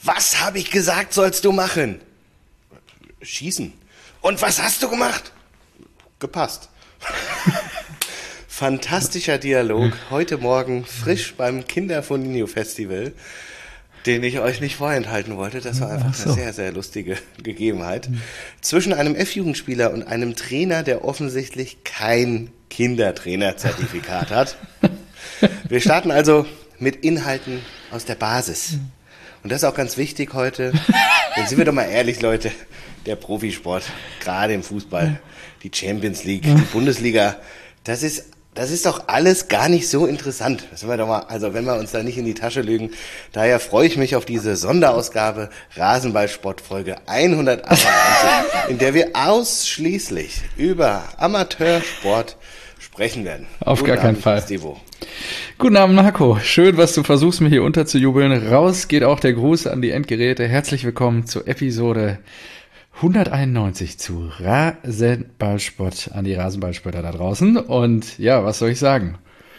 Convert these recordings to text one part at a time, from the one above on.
Was habe ich gesagt, sollst du machen? Schießen. Und was hast du gemacht? Gepasst. Fantastischer Dialog. Heute Morgen frisch beim Kinderfoninho-Festival, den ich euch nicht vorenthalten wollte. Das war einfach eine sehr, sehr lustige Gegebenheit. Zwischen einem F-Jugendspieler und einem Trainer, der offensichtlich kein Kindertrainerzertifikat hat. Wir starten also mit Inhalten aus der Basis. Und das ist auch ganz wichtig heute. Denn sind wir doch mal ehrlich, Leute. Der Profisport, gerade im Fußball, die Champions League, die Bundesliga, das ist doch alles gar nicht so interessant. Das sind wir doch mal, also wenn wir uns da nicht in die Tasche lügen. Daher freue ich mich auf diese Sonderausgabe Rasenballsport Folge 198, in der wir ausschließlich über Amateursport sprechen werden. Auf gar keinen Fall. Stevo. Guten Abend, Marco. Schön, was du versuchst, mir hier unterzujubeln. Raus geht auch der Gruß an die Endgeräte. Herzlich willkommen zur Episode 191 zu Rasenballsport an die Rasenballspötter da draußen. Und ja, was soll ich sagen?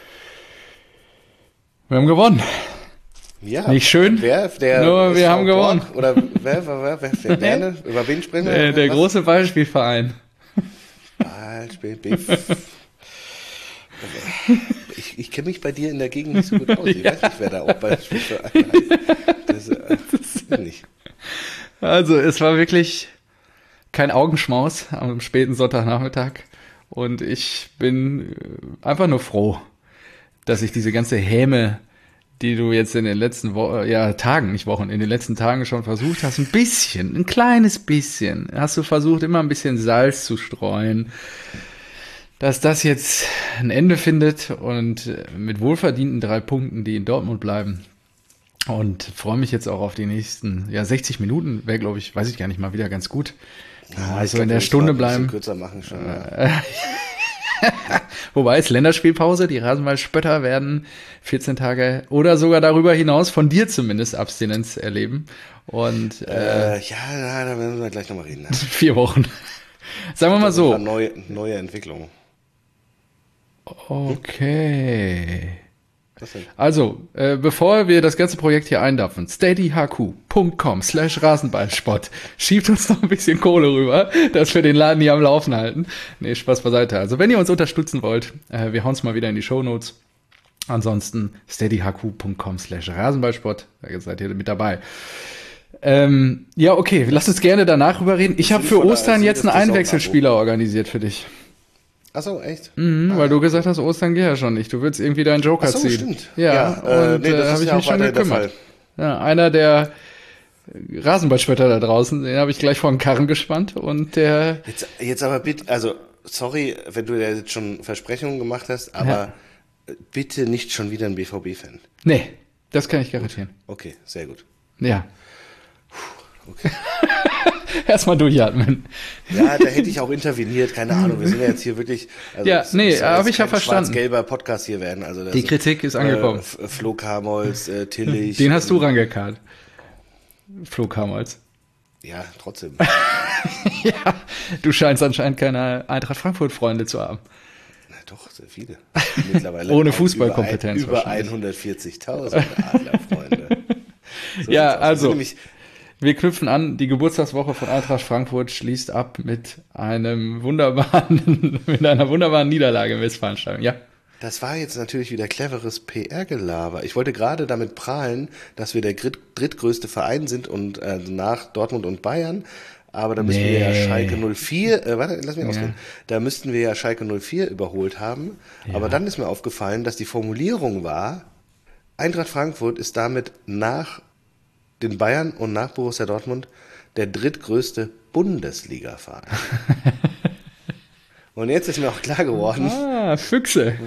Wir haben gewonnen. Ja. Nicht schön? Nur wir haben gewonnen. Oder wer über wen sprechen wir? Der große Ballspielverein. Ich kenne mich bei dir in der Gegend nicht so gut aus. Ich weiß nicht, wer da auch Ballspielverein heißt. Das nicht. Also, es war wirklich kein Augenschmaus am späten Sonntagnachmittag. Und ich bin einfach nur froh, dass ich diese ganze Häme, die du jetzt in den letzten in den letzten Tagen schon versucht hast, ein kleines bisschen, hast du versucht, immer ein bisschen Salz zu streuen, dass das jetzt ein Ende findet und mit wohlverdienten 3 Punkten, die in Dortmund bleiben. Und freue mich jetzt auch auf die nächsten 60 Minuten, wäre, glaube ich, weiß ich gar nicht mal, wieder ganz gut. Ja, also in der Stunde bleiben. Kürzer machen schon. Wobei es Länderspielpause, die Rasenballspötter werden 14 Tage oder sogar darüber hinaus von dir zumindest Abstinenz erleben. Und da werden wir gleich nochmal reden. Ne? 4 Wochen. Sagen wir mal so. Neue Entwicklung. Okay. Also, bevor wir das ganze Projekt hier eindampfen, steadyhq.com/Rasenballsport. Schiebt uns noch ein bisschen Kohle rüber, dass wir den Laden hier am Laufen halten. Nee, Spaß beiseite. Also, wenn ihr uns unterstützen wollt, wir hauen es mal wieder in die Shownotes. Ansonsten steadyhq.com/Rasenballsport. Da seid ihr mit dabei. Okay, lasst uns gerne danach drüber reden. Ich habe für Ostern jetzt einen Einwechselspieler organisiert für dich. Ach so, echt? Weil du gesagt hast, Ostern geht ja schon nicht. Du willst irgendwie deinen Joker ziehen. Stimmt. Ja, und das habe ist ich ja mich auch schon weiter der gekümmert. Fall. Ja, einer der Rasenballspötter da draußen, den habe ich gleich vor den Karren gespannt und der... Jetzt aber bitte, also sorry, wenn du jetzt schon Versprechungen gemacht hast, aber bitte nicht schon wieder ein BVB-Fan. Nee, das kann ich garantieren. Okay, sehr gut. Ja. Okay. Erstmal durchatmen. Ja, da hätte ich auch interveniert, keine Ahnung. Wir sind ja jetzt hier wirklich. Also habe ich ja verstanden. Schwarz-gelber Podcast hier werden. Also die Kritik ist angekommen. Flo Kamholz, Tillich. Den hast du rangekarrt. Flo Kamholz. Ja, trotzdem. Ja, du scheinst anscheinend keine Eintracht Frankfurt-Freunde zu haben. Na doch, sehr viele. Mittlerweile. Ohne Fußballkompetenz. Über 140.000 Adlerfreunde. So ja, also. Wir knüpfen an, die Geburtstagswoche von Eintracht Frankfurt schließt ab mit einer wunderbaren Niederlage im Westfalenstadion. Ja. Das war jetzt natürlich wieder cleveres PR-Gelaber. Ich wollte gerade damit prahlen, dass wir der drittgrößte Verein sind und nach Dortmund und Bayern. Aber da müssen wir ja Schalke 04, lass mich ausreden. Da müssten wir ja Schalke 04 überholt haben. Ja. Aber dann ist mir aufgefallen, dass die Formulierung war, Eintracht Frankfurt ist damit nach den Bayern und nach Borussia Dortmund der drittgrößte Bundesliga-Verein. Und jetzt ist mir auch klar geworden, Füchse.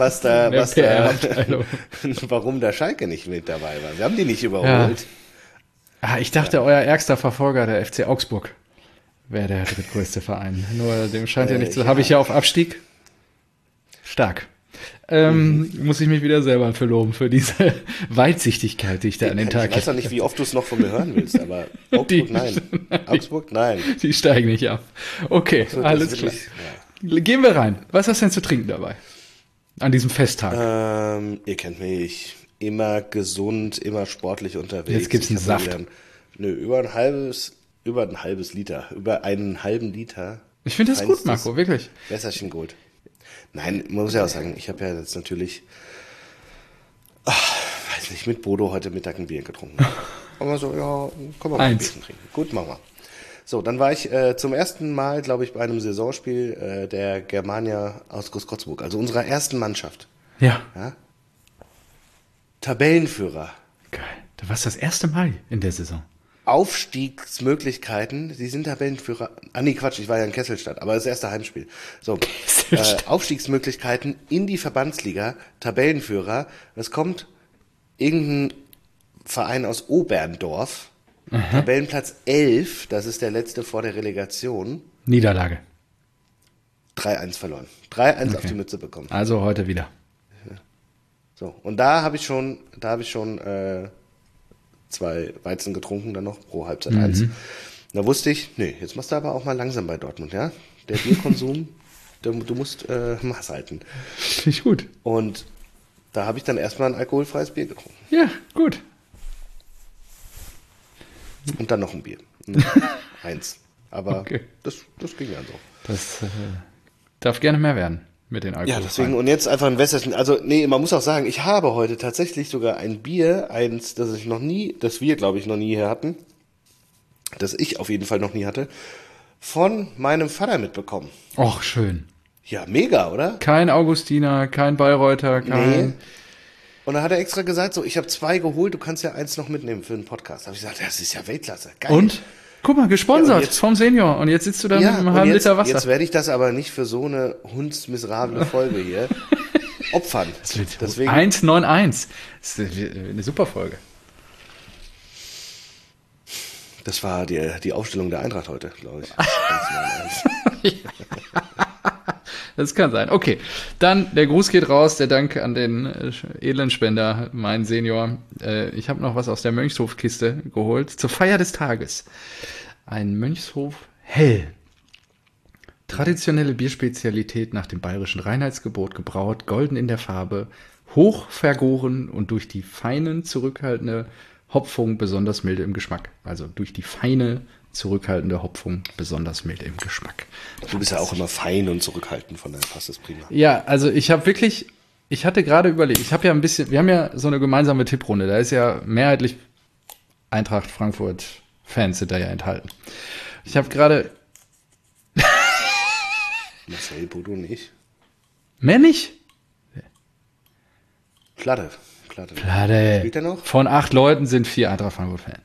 Warum da Schalke nicht mit dabei war. Wir haben die nicht überholt. Ja. Ich dachte, euer ärgster Verfolger, der FC Augsburg, wäre der drittgrößte Verein. Nur dem scheint ja nicht zu. Habe ich ja auf Abstieg. Stark. Muss ich mich wieder selber verloben für diese Weitsichtigkeit, die ich da an den Tag Ich weiß noch nicht, wie oft du es noch von mir hören willst, aber Augsburg, nein. Die steigen nicht ab. Okay, alles klar. Gehen wir rein. Was hast du denn zu trinken dabei? An diesem Festtag? Ihr kennt mich. Immer gesund, immer sportlich unterwegs. Jetzt gibt's einen Saft. über einen halben Liter. Ich finde das gut, Marco, wirklich. Wässerchen Gold. Nein, man muss ja auch sagen, ich habe ja jetzt natürlich, weiß nicht, mit Bodo heute Mittag ein Bier getrunken. Aber so, ja, können wir mal ein Bier trinken. Gut, machen wir. So, dann war ich zum ersten Mal, glaube ich, bei einem Saisonspiel der Germania aus Großkotzburg, also unserer ersten Mannschaft. Ja. Tabellenführer. Geil. Da war es das erste Mal in der Saison. Aufstiegsmöglichkeiten, sie sind Tabellenführer. Nee, Quatsch, ich war ja in Kesselstadt, aber das erste Heimspiel. So, Aufstiegsmöglichkeiten in die Verbandsliga, Tabellenführer. Es kommt irgendein Verein aus Oberndorf, Tabellenplatz 11, das ist der letzte vor der Relegation. Niederlage. 3-1 verloren. 3-1 auf die Mütze bekommen. Also heute wieder. So, und da habe ich schon 2 Weizen getrunken, dann noch pro Halbzeit 1. Da wusste ich, nee, jetzt machst du aber auch mal langsam bei Dortmund, ja? Der Bierkonsum, du musst Maß halten. Finde ich gut. Und da habe ich dann erstmal ein alkoholfreies Bier getrunken. Ja, gut. Und dann noch ein Bier. 1. Aber okay. das ging ja so. Das darf gerne mehr werden mit den Alkohol. Ja, deswegen, und jetzt einfach ein Wässerchen. Also, nee, man muss auch sagen, ich habe heute tatsächlich sogar ein Bier, das wir, glaube ich, noch nie hier hatten, das ich auf jeden Fall noch nie hatte, von meinem Vater mitbekommen. Och, schön. Ja, mega, oder? Kein Augustiner, kein Bayreuther, kein... Nee. Und dann hat er extra gesagt, so, ich habe 2 geholt, du kannst ja 1 noch mitnehmen für den Podcast. Da habe ich gesagt, das ist ja Weltklasse. Geil. Und? Guck mal, gesponsert vom Senior. Und jetzt sitzt du da mit einem halben Liter Wasser. Jetzt werde ich das aber nicht für so eine hundsmiserable Folge hier opfern. Deswegen 191. Das ist eine super Folge. Das war die Aufstellung der Eintracht heute, glaube ich. 191. Das kann sein. Okay, dann der Gruß geht raus, der Dank an den Elendspender, mein Senior. Ich habe noch was aus der Mönchshof-Kiste geholt. Zur Feier des Tages. Ein Mönchshof Hell. Traditionelle Bierspezialität nach dem bayerischen Reinheitsgebot gebraut, golden in der Farbe, hoch vergoren und durch die feinen, zurückhaltende Hopfung besonders milde im Geschmack. Also durch die feine, zurückhaltende Hopfung besonders mild im Geschmack. Du bist ja auch immer fein und zurückhaltend, von daher passt das prima. Ja, also ich hatte gerade überlegt, wir haben ja so eine gemeinsame Tipprunde, da ist ja mehrheitlich Eintracht Frankfurt Fans sind da ja enthalten. Ich habe gerade... Marcel, Bodo nicht. Mehr nicht? Platte. Spielt er noch? Von 8 Leuten sind 4 Eintracht Frankfurt Fans.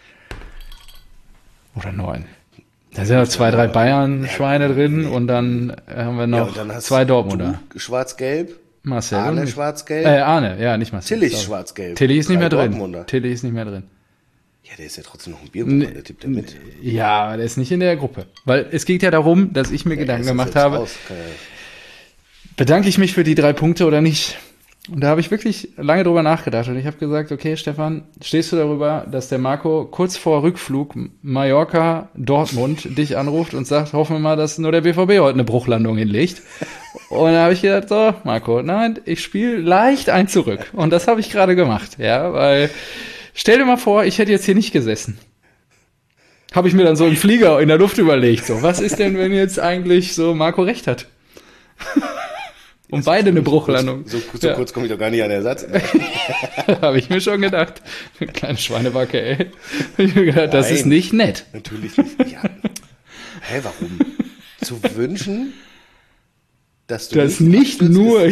Oder 9. Da sind noch 2, 3 Bayern-Schweine drin und dann haben wir noch 2 Dortmunder. Schwarz-Gelb. Marcel. Arne schwarz-gelb. Arne, ja, nicht Marcel. Tillich schwarz-gelb. Tillich ist nicht mehr drin. Ja, der ist ja trotzdem noch ein Bierbuch, der tippt ja mit. Ja, der ist nicht in der Gruppe. Weil es geht ja darum, dass ich mir Gedanken gemacht habe, bedanke ich mich für die 3 Punkte oder nicht? Und da habe ich wirklich lange drüber nachgedacht und ich habe gesagt, okay, Stefan, stehst du darüber, dass der Marco kurz vor Rückflug Mallorca, Dortmund dich anruft und sagt, hoffen wir mal, dass nur der BVB heute eine Bruchlandung hinlegt. Und da habe ich gedacht, so, Marco, nein, ich spiele leicht ein zurück. Und das habe ich gerade gemacht, ja, weil, stell dir mal vor, ich hätte jetzt hier nicht gesessen. Habe ich mir dann so im Flieger in der Luft überlegt, so, was ist denn, wenn jetzt eigentlich so Marco recht hat? Und beide eine Bruchlandung. So kurz komme ich doch gar nicht an den Ersatz. Habe ich mir schon gedacht. Kleine Schweinebacke, ey. Hab ich mir gedacht, das ist nicht nett. Natürlich nicht. Ja. Hä, warum? Zu wünschen, dass du nicht nur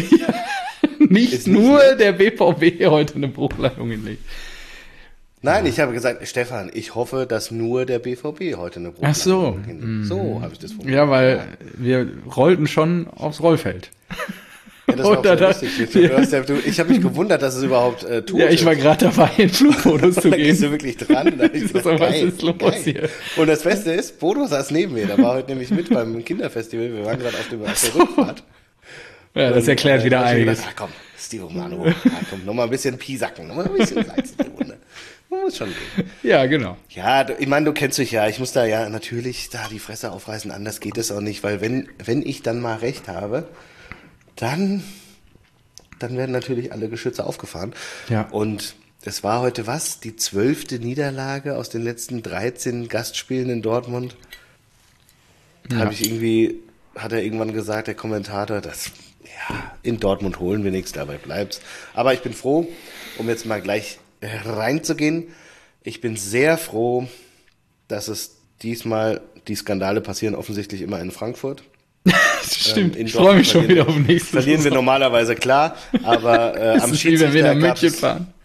der BVB heute eine Bruchlandung hinlegt. Nein, ich habe gesagt, Stefan, ich hoffe, dass nur der BVB heute eine Bruchlandung hinlegt. So habe ich das formuliert. Ja, weil wir rollten schon aufs Rollfeld. Ja, das war auch sehr lustig. Ich habe mich gewundert, dass es überhaupt tut. Ja, ich war gerade dabei, in Flugmodus zu gehen. Da gehst du wirklich dran. Da ich gesagt, was ist los hier? Und das Beste ist, Bodo saß neben mir. Der war heute nämlich mit beim Kinderfestival. Wir waren gerade auf der Rückfahrt. Ja, das erklärt wieder einiges. Gedacht, komm, Steve Manu, komm, nochmal ein bisschen Piesacken, nochmal ein bisschen Salz in die Wunde. Man muss schon gehen. Ja, genau. Ja, ich meine, du kennst mich ja. Ich muss da ja natürlich die Fresse aufreißen. Anders geht es auch nicht, weil wenn ich dann mal recht habe, dann werden natürlich alle Geschütze aufgefahren. Ja. Und es war heute was? Die 12. Niederlage aus den letzten 13 Gastspielen in Dortmund? Ja. Hat er irgendwann gesagt, der Kommentator, in Dortmund holen wir nichts, dabei bleibt's. Aber ich bin froh, um jetzt mal gleich reinzugehen, ich bin sehr froh, dass es diesmal, die Skandale passieren offensichtlich immer in Frankfurt. Stimmt, ich freue mich schon wieder auf den nächsten. Verlieren wir normalerweise, klar, aber am Schiedsrichter gab es...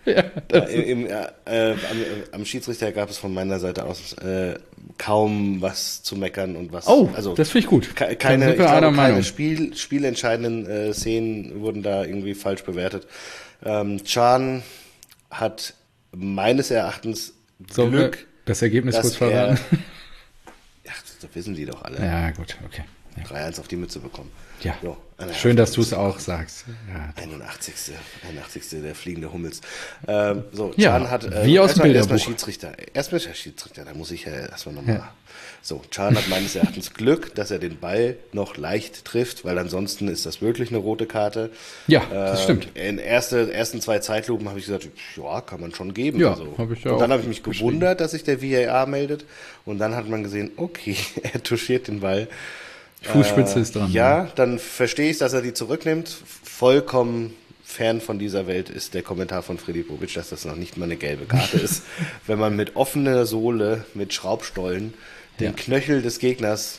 am Schiedsrichter gab es von meiner Seite aus kaum was zu meckern und was. Oh, also, das finde ich gut. Keine spielentscheidenden Szenen wurden da irgendwie falsch bewertet. Can hat meines Erachtens Glück. Das Ergebnis kurz verraten. Ja, das wissen die doch alle. Ja, gut, okay. Ja. 3-1 auf die Mütze bekommen. Ja, so, schön, dass du es auch sagst. Ja. 81. Der fliegende Hummels. Can hat wie aus dem Bilderbuch. Erstmal Schiedsrichter, da muss ich ja erstmal nochmal. Ja. So, Can hat meines Erachtens Glück, dass er den Ball noch leicht trifft, weil ansonsten ist das wirklich eine rote Karte. Ja, das stimmt. In ersten 2 Zeitlupen habe ich gesagt, ja, kann man schon geben. Ja, habe ich ja und dann habe ich mich gewundert, dass sich der VAR meldet. Und dann hat man gesehen, okay, er touchiert den Ball. Fußspitze ist dran. Ja, dann verstehe ich, dass er die zurücknimmt. Vollkommen fern von dieser Welt ist der Kommentar von Filipovic, dass das noch nicht mal eine gelbe Karte ist. Wenn man mit offener Sohle, mit Schraubstollen den Knöchel des Gegners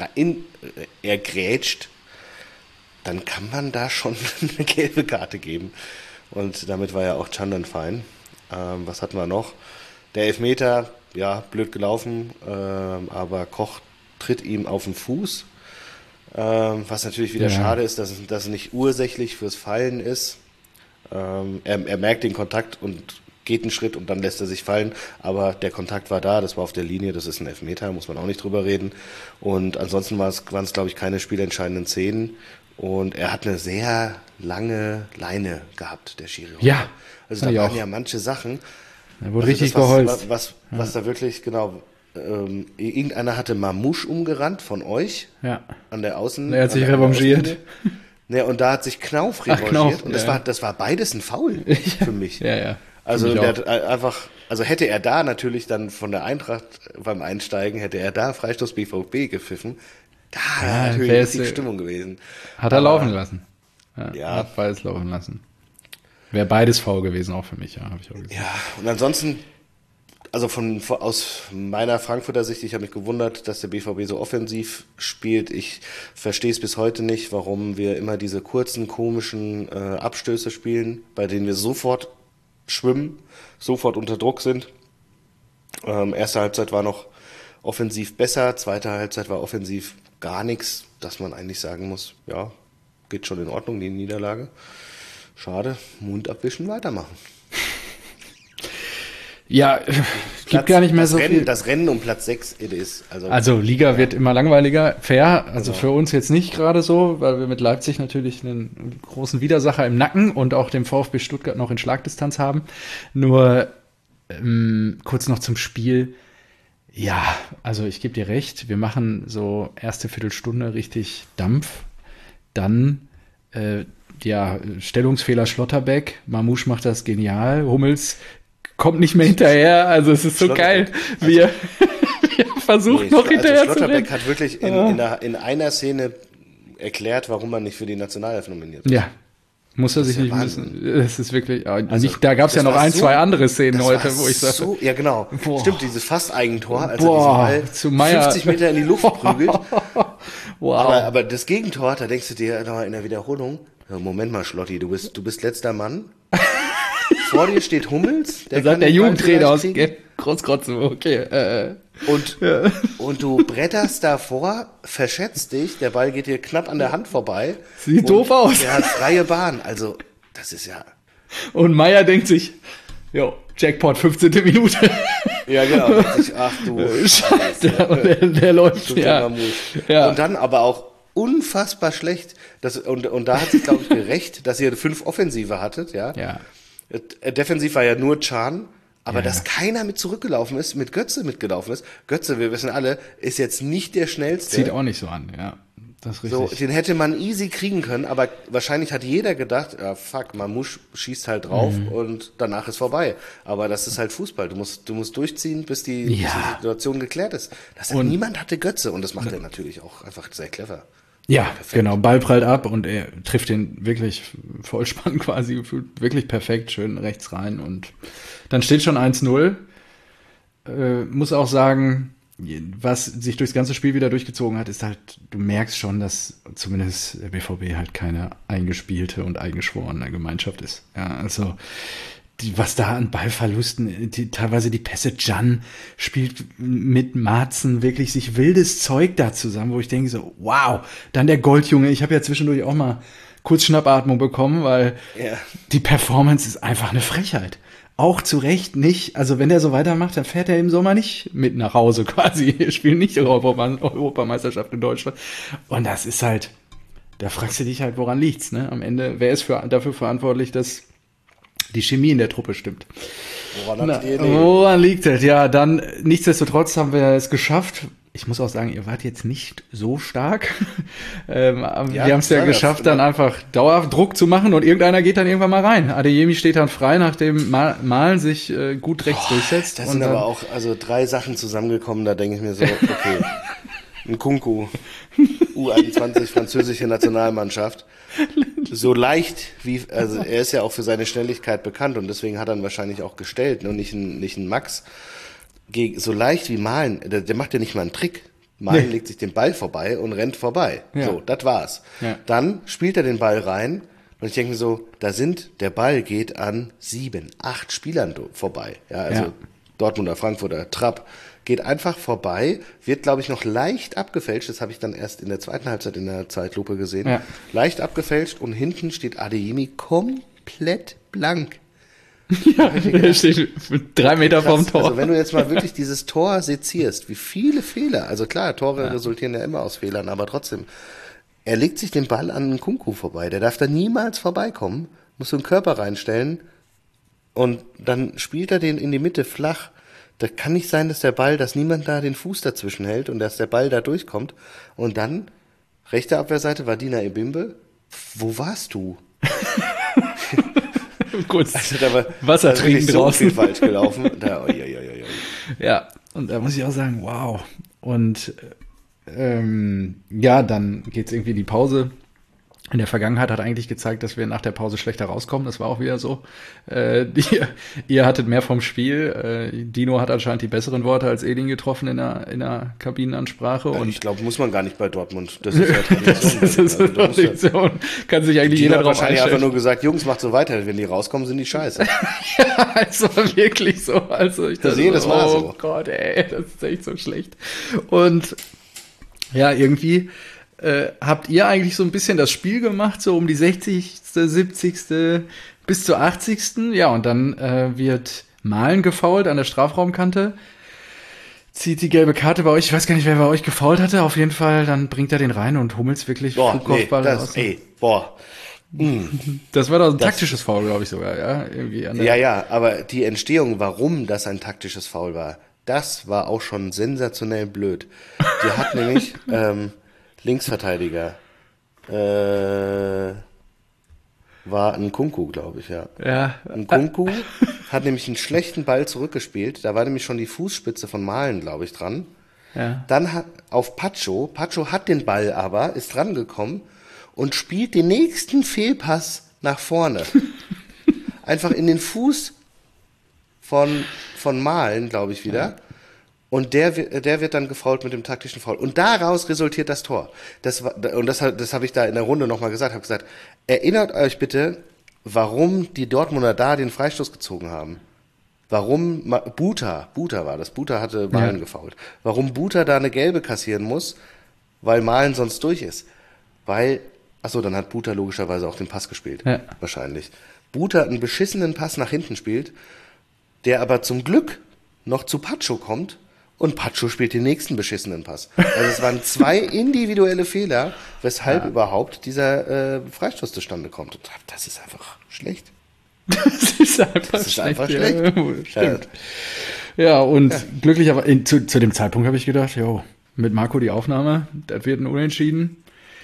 ergrätscht, dann kann man da schon eine gelbe Karte geben. Und damit war ja auch Can dann fein. Was hatten wir noch? Der Elfmeter, ja, blöd gelaufen, aber Koch tritt ihm auf den Fuß. Was natürlich wieder schade ist, dass es nicht ursächlich fürs Fallen ist. Er merkt den Kontakt und geht einen Schritt und dann lässt er sich fallen, aber der Kontakt war da, das war auf der Linie, das ist ein Elfmeter, muss man auch nicht drüber reden. Und ansonsten waren es, glaube ich, keine spielentscheidenden Szenen und er hat eine sehr lange Leine gehabt, der Schiri. Ja. Also da waren ja manche Sachen. Er wurde richtig geholzt. Was da wirklich, genau... irgendeiner hatte Mamouche umgerannt von euch an der Außen. Er hat sich revanchiert. Ja, und da hat sich Knauf revanchiert. Und das war beides ein Foul für mich. Ja. Also der hat einfach, hätte er da natürlich dann von der Eintracht beim Einsteigen, hätte er da Freistoß BVB gepfiffen, da wäre natürlich richtig Stimmung gewesen. Hat er laufen lassen. Ja. Hat beides laufen lassen. Wäre beides faul gewesen, auch für mich, habe ich auch gesehen. Ja, und ansonsten, also aus meiner Frankfurter Sicht, ich habe mich gewundert, dass der BVB so offensiv spielt. Ich verstehe es bis heute nicht, warum wir immer diese kurzen, komischen Abstöße spielen, bei denen wir sofort schwimmen, sofort unter Druck sind. Erste Halbzeit war noch offensiv besser, zweite Halbzeit war offensiv gar nichts, dass man eigentlich sagen muss, ja, geht schon in Ordnung, die Niederlage. Schade, Mund abwischen, weitermachen. Ja, gibt gar nicht mehr so viel. Das Rennen um Platz 6 ist. Also Liga wird immer langweiliger, fair. Also für uns jetzt nicht gerade so, weil wir mit Leipzig natürlich einen großen Widersacher im Nacken und auch dem VfB Stuttgart noch in Schlagdistanz haben. Nur kurz noch zum Spiel. Ja, also ich gebe dir recht, wir machen so erste Viertelstunde richtig Dampf. Dann Stellungsfehler Schlotterbeck, Mamouche macht das genial, Hummels kommt nicht mehr hinterher, also es ist so geil, wie er versucht noch hinterher zu rennen. Schlotterbeck hat wirklich in einer Szene erklärt, warum man nicht für die Nationalelf nominiert ist. Ja, muss er sich nicht wissen. Es ist wirklich, da gab es ja noch zwei andere Szenen heute, wo ich sage. Ja, genau. Boah. Stimmt, dieses Fast-Eigentor, als er diesen Ball 50 Meter in die Luft prügelt. Wow. Aber das Gegentor, da denkst du dir in der Wiederholung, Moment mal, Schlotti, du bist letzter Mann. Vor dir steht Hummels. Der sagt der Jugendtrainer aus Großkrotzen, okay. Und du bretterst davor, verschätzt dich, der Ball geht dir knapp an der Hand vorbei. Sieht doof aus. Der hat freie Bahn, also das ist ja... Und Meier denkt sich, Jackpot, 15. Minute. Ja, genau. Ach du Scheiße. Und der läuft, ja. Und dann aber auch unfassbar schlecht. Und da hat sich, glaube ich, gerecht, dass ihr 5 Offensive hattet, ja. Defensiv war ja nur Can, aber dass keiner mit zurückgelaufen ist, mit Götze mitgelaufen ist. Götze, wir wissen alle, ist jetzt nicht der schnellste. Sieht auch nicht so an, ja. Das ist So, richtig. den hätte man easy kriegen können, aber wahrscheinlich hat jeder gedacht, ja fuck, Mamouche schießt halt drauf und danach ist vorbei. Aber das ist halt Fußball. Du musst durchziehen, bis die Situation geklärt ist. Niemand hatte Götze und das macht er natürlich auch einfach sehr clever. Ja, Perfekt. genau. Ball prallt ab und er trifft den wirklich Vollspann quasi gefühlt. Wirklich perfekt, schön rechts rein. Und dann steht schon 1-0. Muss auch sagen, was sich durchs ganze Spiel wieder durchgezogen hat, ist halt, du merkst schon, dass zumindest der BVB halt keine eingespielte und eingeschworene Gemeinschaft ist. Ja, also was da an Ballverlusten, teilweise die Pässe, Can spielt mit Marzen wirklich sich wildes Zeug da zusammen, wo ich denke so, wow, dann der Goldjunge. Ich habe ja zwischendurch auch mal kurz Schnappatmung bekommen, weil die Performance ist einfach eine Frechheit. Auch zu Recht nicht, also wenn der so weitermacht, dann fährt er im Sommer nicht mit nach Hause quasi. Er spielt nicht Europameisterschaft in Deutschland. Und das ist halt, da fragst du dich halt, woran liegt's, ne? Am Ende, wer ist dafür verantwortlich, dass die Chemie in der Truppe stimmt? Woran liegt es? Ja, dann, nichtsdestotrotz haben wir es geschafft. Ich muss auch sagen, ihr wart jetzt nicht so stark. Wir haben es ja geschafft, dann einfach dauerhaft Druck zu machen und irgendeiner geht dann irgendwann mal rein. Adeyemi steht dann frei, nachdem Malen sich gut rechts durchsetzt. Das sind aber auch 3 Sachen zusammengekommen, da denke ich mir so, okay, ein Kunku, U21, französische Nationalmannschaft, so leicht wie, also er ist ja auch für seine Schnelligkeit bekannt und deswegen hat er ihn wahrscheinlich auch gestellt, und nicht ein Max. So leicht wie Malen, der macht ja nicht mal einen Trick. Malen legt sich den Ball vorbei und rennt vorbei. Ja. So, das war's. Ja. Dann spielt er den Ball rein und ich denke mir so, der Ball geht an 7, 8 Spielern vorbei. Ja, also Dortmunder, Frankfurter, Trapp, geht einfach vorbei, wird, glaube ich, noch leicht abgefälscht. Das habe ich dann erst in der zweiten Halbzeit in der Zeitlupe gesehen. Ja. Leicht abgefälscht und hinten steht Adeyemi komplett blank. Ja, der steht 3 Meter vom Tor. Also wenn du jetzt mal wirklich dieses Tor sezierst, wie viele Fehler, also klar, Tore resultieren ja immer aus Fehlern, aber trotzdem, er legt sich den Ball an einen Kunku vorbei, der darf da niemals vorbeikommen, muss so einen Körper reinstellen und dann spielt er den in die Mitte flach. Da kann nicht sein, dass niemand da den Fuß dazwischen hält und dass der Ball da durchkommt. Und dann, rechte Abwehrseite, Wadina Ebimbe, wo warst du? Kurz also da war Wasser trinken so draußen. Viel falsch gelaufen. Ja, und da muss ich auch sagen, wow. Und dann geht's irgendwie in die Pause. In der Vergangenheit hat eigentlich gezeigt, dass wir nach der Pause schlechter rauskommen. Das war auch wieder so. Ihr hattet mehr vom Spiel. Dino hat anscheinend die besseren Worte als Edin getroffen in der Kabinenansprache. Und ich glaube, muss man gar nicht bei Dortmund. Das ist ja Tradition. Das ist eine Tradition. Kann sich eigentlich jeder drauf einstellen. Wahrscheinlich einfach nur gesagt, Jungs, macht so weiter. Wenn die rauskommen, sind die scheiße. Ja, es war wirklich so. Also ich dachte, das war so. Oh Gott, ey, das ist echt so schlecht. Und ja, irgendwie habt ihr eigentlich so ein bisschen das Spiel gemacht, so um die 60., 70. bis zur 80. Ja, und dann wird Malen gefoult an der Strafraumkante, zieht die gelbe Karte bei euch. Ich weiß gar nicht, wer bei euch gefoult hatte. Auf jeden Fall, dann bringt er den rein und Hummels wirklich Flugkopfball raus. Das war doch ein taktisches Foul, glaube ich sogar. Ja, irgendwie aber die Entstehung, warum das ein taktisches Foul war, das war auch schon sensationell blöd. Die hat nämlich Linksverteidiger war ein Kunku, glaube ich, ja. Ein Kunku hat nämlich einen schlechten Ball zurückgespielt. Da war nämlich schon die Fußspitze von Malen, glaube ich, dran. Ja. Dann auf Pacho. Pacho hat den Ball aber, ist dran gekommen und spielt den nächsten Fehlpass nach vorne. Einfach in den Fuß von Malen, glaube ich, wieder. Ja. Und der wird dann gefoult mit dem taktischen Foul. Und daraus resultiert das Tor. Das habe ich da in der Runde nochmal gesagt. Habe gesagt, erinnert euch bitte, warum die Dortmunder da den Freistoß gezogen haben. Warum Buta war das. Buta hatte Malen gefoult. Warum Buta da eine gelbe kassieren muss, weil Malen sonst durch ist. Dann hat Buta logischerweise auch den Pass gespielt. Ja. Wahrscheinlich. Buta einen beschissenen Pass nach hinten spielt, der aber zum Glück noch zu Pacho kommt. Und Pacho spielt den nächsten beschissenen Pass. Also es waren 2 individuelle Fehler, weshalb überhaupt dieser Freistoß zustande kommt. Und das ist einfach schlecht. Das ist einfach schlecht. Stimmt. Ja, und glücklicherweise, zu dem Zeitpunkt habe ich gedacht, mit Marco die Aufnahme, das wird ein Unentschieden.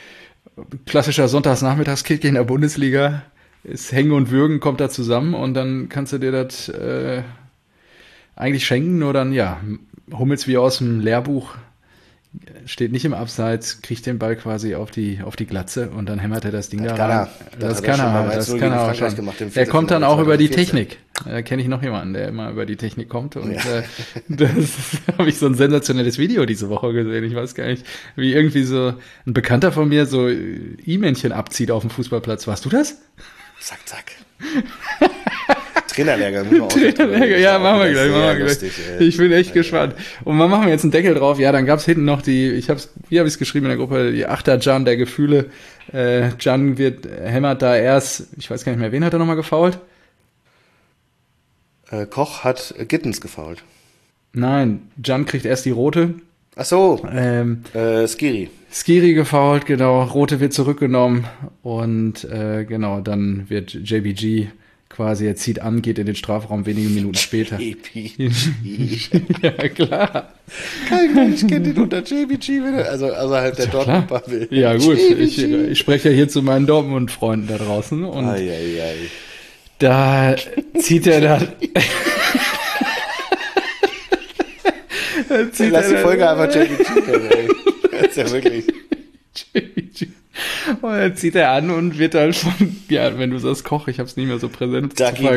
klassischer Sonntagsnachmittagskick in der Bundesliga. Ist Hängen und Würgen, kommt da zusammen und dann kannst du dir das eigentlich schenken, nur dann, ja, Hummels wie aus dem Lehrbuch, steht nicht im Abseits, kriegt den Ball quasi auf die Glatze und dann hämmert er das Ding da rein. Das kann er auch schon. Er kommt dann auch über die Technik. Da kenne ich noch jemanden, der immer über die Technik kommt und das habe ich so ein sensationelles Video diese Woche gesehen. Ich weiß gar nicht, wie irgendwie so ein Bekannter von mir so I-Männchen abzieht auf dem Fußballplatz. Warst du das? Zack, zack. Trainerlehrgang. Ja, machen wir gleich. Lustig, ich bin echt gespannt. Und wann machen wir jetzt einen Deckel drauf? Ja, dann gab's hinten noch wie habe ich es geschrieben in der Gruppe, die Achter-Jan der Gefühle. Jan hämmert da erst, ich weiß gar nicht mehr, wen hat er nochmal gefoult? Koch hat Gittens gefoult. Nein, Jan kriegt erst die rote. Ach so, Skiri. Skiri gefoult, genau. Rote wird zurückgenommen und genau, dann wird JBG quasi, er zieht an, geht in den Strafraum wenige Minuten später. Ja, klar. Kein Mensch kennt ihn unter JBG, also halt der Dortmund-Bubble. Ja gut, ich spreche ja hier zu meinen Dortmund-Freunden da draußen und da zieht er dann... Lass die Folge einfach JBG kennen, ey. Das ist ja wirklich... JBG. Und dann zieht er an und wird dann von, ja, wenn du sagst Koch, ich hab's nicht mehr so präsent.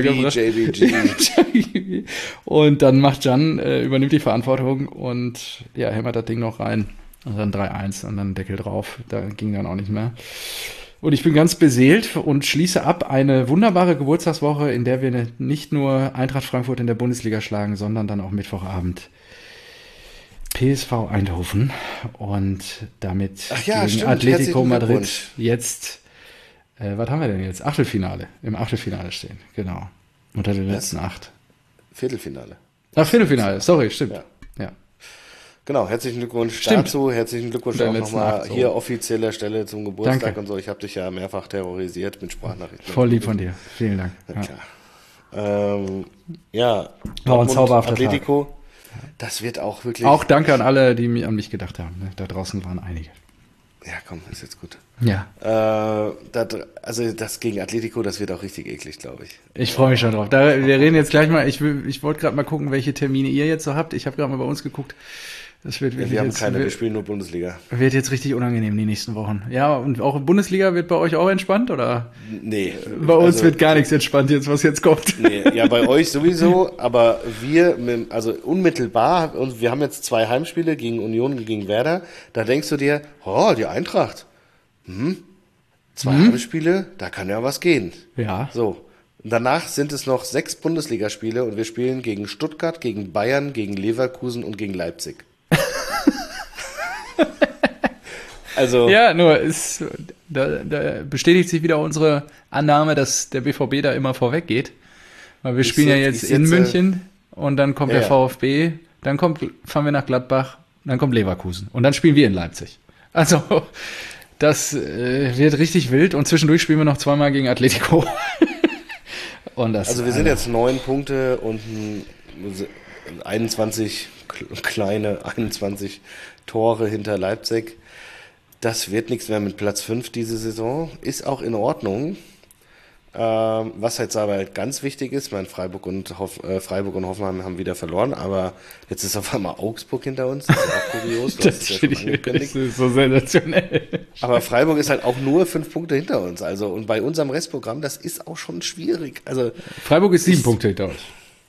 JBG. Und dann macht Jan, übernimmt die Verantwortung und ja, hämmert das Ding noch rein. Und dann 3-1 und dann Deckel drauf. Da ging dann auch nicht mehr. Und ich bin ganz beseelt und schließe ab eine wunderbare Geburtstagswoche, in der wir nicht nur Eintracht Frankfurt in der Bundesliga schlagen, sondern dann auch Mittwochabend PSV Eindhoven und damit gegen Atletico Madrid jetzt, was haben wir denn jetzt? Achtelfinale, im Achtelfinale stehen, genau. Unter den letzten 8. Viertelfinale. Ach, Viertelfinale, sorry, stimmt. Ja. Genau, herzlichen Glückwunsch dazu, herzlichen Glückwunsch auch nochmal hier offizieller Stelle zum Geburtstag. Danke. Und so. Ich habe dich ja mehrfach terrorisiert mit Sprachnachrichten. Voll lieb von dir, vielen Dank. War ein zauberhafter Atletico. Tag. Das wird auch wirklich... Auch danke an alle, die an mich gedacht haben. Ne? Da draußen waren einige. Ja, komm, ist jetzt gut. Ja. Also das gegen Atletico, das wird auch richtig eklig, glaube ich. Ich freue mich schon drauf. Wir reden jetzt gleich mal, ich wollte gerade mal gucken, welche Termine ihr jetzt so habt. Ich habe gerade mal bei uns geguckt. Das wird wirklich wir haben keine, wir spielen nur Bundesliga. Wird jetzt richtig unangenehm die nächsten Wochen. Ja, und auch Bundesliga wird bei euch auch entspannt, oder? Nee. Bei uns wird gar nichts entspannt jetzt, was jetzt kommt. Nee, ja, bei euch sowieso, aber wir, also unmittelbar, und wir haben jetzt 2 Heimspiele gegen Union und gegen Werder, da denkst du dir, die Eintracht, 2 Heimspiele, da kann ja was gehen. Ja. So. Und danach sind es noch 6 Bundesligaspiele und wir spielen gegen Stuttgart, gegen Bayern, gegen Leverkusen und gegen Leipzig. Also ja, nur da bestätigt sich wieder unsere Annahme, dass der BVB da immer vorweg geht. Weil wir spielen ja jetzt in München und dann kommt der VfB, dann fahren wir nach Gladbach, dann kommt Leverkusen und dann spielen wir in Leipzig. Also das wird richtig wild und zwischendurch spielen wir noch 2-mal gegen Atletico. Und also wir sind jetzt 9 Punkte und 21 Tore hinter Leipzig. Das wird nichts mehr mit Platz 5 diese Saison. Ist auch in Ordnung. Was jetzt aber halt ganz wichtig ist, Freiburg und Hoffenheim haben wieder verloren, aber jetzt ist auf einmal Augsburg hinter uns. Das ist auch kurios. Das ist so sensationell. Aber Freiburg ist halt auch nur 5 Punkte hinter uns. Also, und bei unserem Restprogramm, das ist auch schon schwierig. Also, Freiburg ist 7 Punkte hinter uns.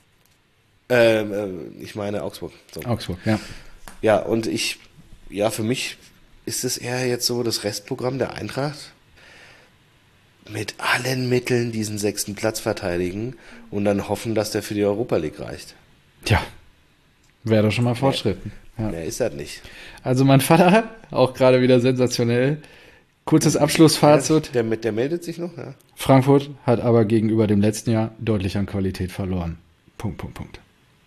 Ich meine Augsburg. So. Augsburg, ja. Ja, und für mich ist es eher jetzt so das Restprogramm der Eintracht mit allen Mitteln diesen 6. Platz verteidigen und dann hoffen, dass der für die Europa League reicht. Tja, wäre doch schon mal Fortschritten. Mehr ist das nicht. Also mein Vater, auch gerade wieder sensationell, kurzes Abschlussfazit. Der meldet sich noch, ja. Frankfurt hat aber gegenüber dem letzten Jahr deutlich an Qualität verloren. Punkt.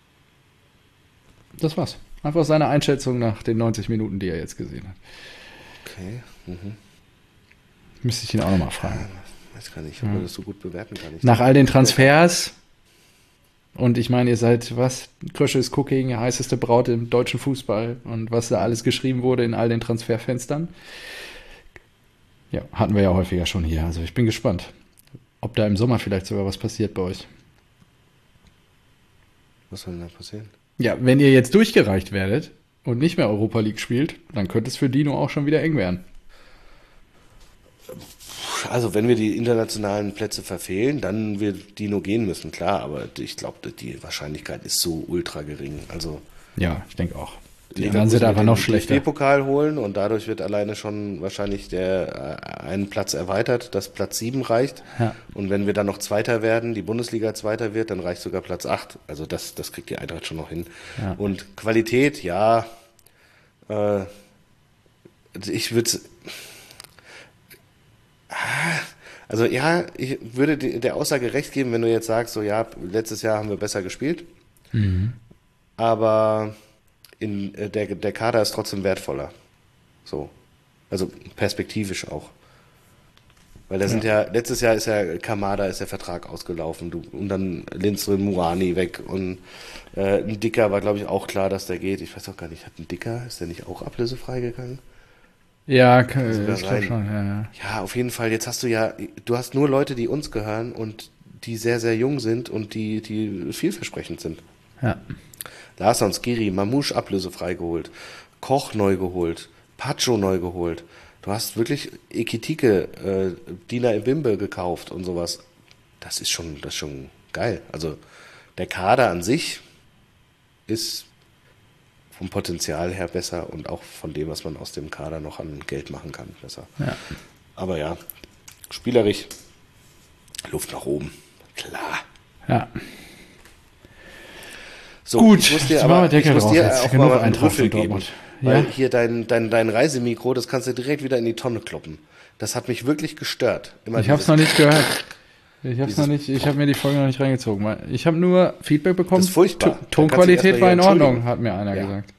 Das war's. Einfach seine Einschätzung nach den 90 Minuten, die er jetzt gesehen hat. Okay. Müsste ich ihn auch nochmal fragen. Weiß gar nicht, ob man das so gut bewerten kann. Nach all den Transfers, und ich meine, ihr seid, Krösche ist Cooking, heißeste Braut im deutschen Fußball und was da alles geschrieben wurde in all den Transferfenstern. Ja, hatten wir ja häufiger schon hier. Also ich bin gespannt, ob da im Sommer vielleicht sogar was passiert bei euch. Was soll denn da passieren? Ja, wenn ihr jetzt durchgereicht werdet und nicht mehr Europa League spielt, dann könnte es für Dino auch schon wieder eng werden. Also wenn wir die internationalen Plätze verfehlen, dann wird Dino gehen müssen, klar, aber ich glaube, die Wahrscheinlichkeit ist so ultra gering. Also ja, ich denke auch. Die Leverkusen anderen sind wird einfach den noch schlechter. DFB-Pokal holen und dadurch wird alleine schon wahrscheinlich der einen Platz erweitert, dass Platz 7 reicht. Ja. Und wenn wir dann noch Zweiter werden, die Bundesliga Zweiter wird, dann reicht sogar Platz 8. Also das kriegt die Eintracht schon noch hin. Ja. Und Qualität, ja, ich würde also ja, ich würde der Aussage recht geben, wenn du jetzt sagst, so ja, letztes Jahr haben wir besser gespielt, aber der Kader ist trotzdem wertvoller. So. Also perspektivisch auch. Weil da sind ja, letztes Jahr ist ja Kamada, ist der Vertrag ausgelaufen, und dann Lindström, Mourani weg und ein Dicker war, glaube ich, auch klar, dass der geht. Ich weiß auch gar nicht, hat ein Dicker, ist der nicht auch ablösefrei gegangen? Ja, ich glaube schon, ja. Ja, auf jeden Fall. Jetzt hast du hast nur Leute, die uns gehören und die sehr, sehr jung sind und die vielversprechend sind. Ja. Larsson, Skiri, Mamouche ablösefrei geholt, Koch neu geholt, Pacho neu geholt. Du hast wirklich Ekitike, Dina Ebimbe gekauft und sowas. Das ist schon geil. Also der Kader an sich ist vom Potenzial her besser und auch von dem, was man aus dem Kader noch an Geld machen kann, besser. Ja. Aber ja, spielerisch Luft nach oben. Klar. Ja. So, Gut, ich muss dir jetzt aber machen wir Deckel drauf jetzt. auch Genug mal einen Eintracht Rüffel von geben. Dortmund. Weil Ja? hier dein Reisemikro, das kannst du direkt wieder in die Tonne kloppen. Das hat mich wirklich gestört. Immer Ich habe es dieses- noch nicht gehört. Ich habe mir die Folge noch nicht reingezogen. Ich habe nur Feedback bekommen. Das ist furchtbar. Da kannst du Tonqualität erst mal war in hier Ordnung, entschuldigen. hat mir einer Ja. gesagt.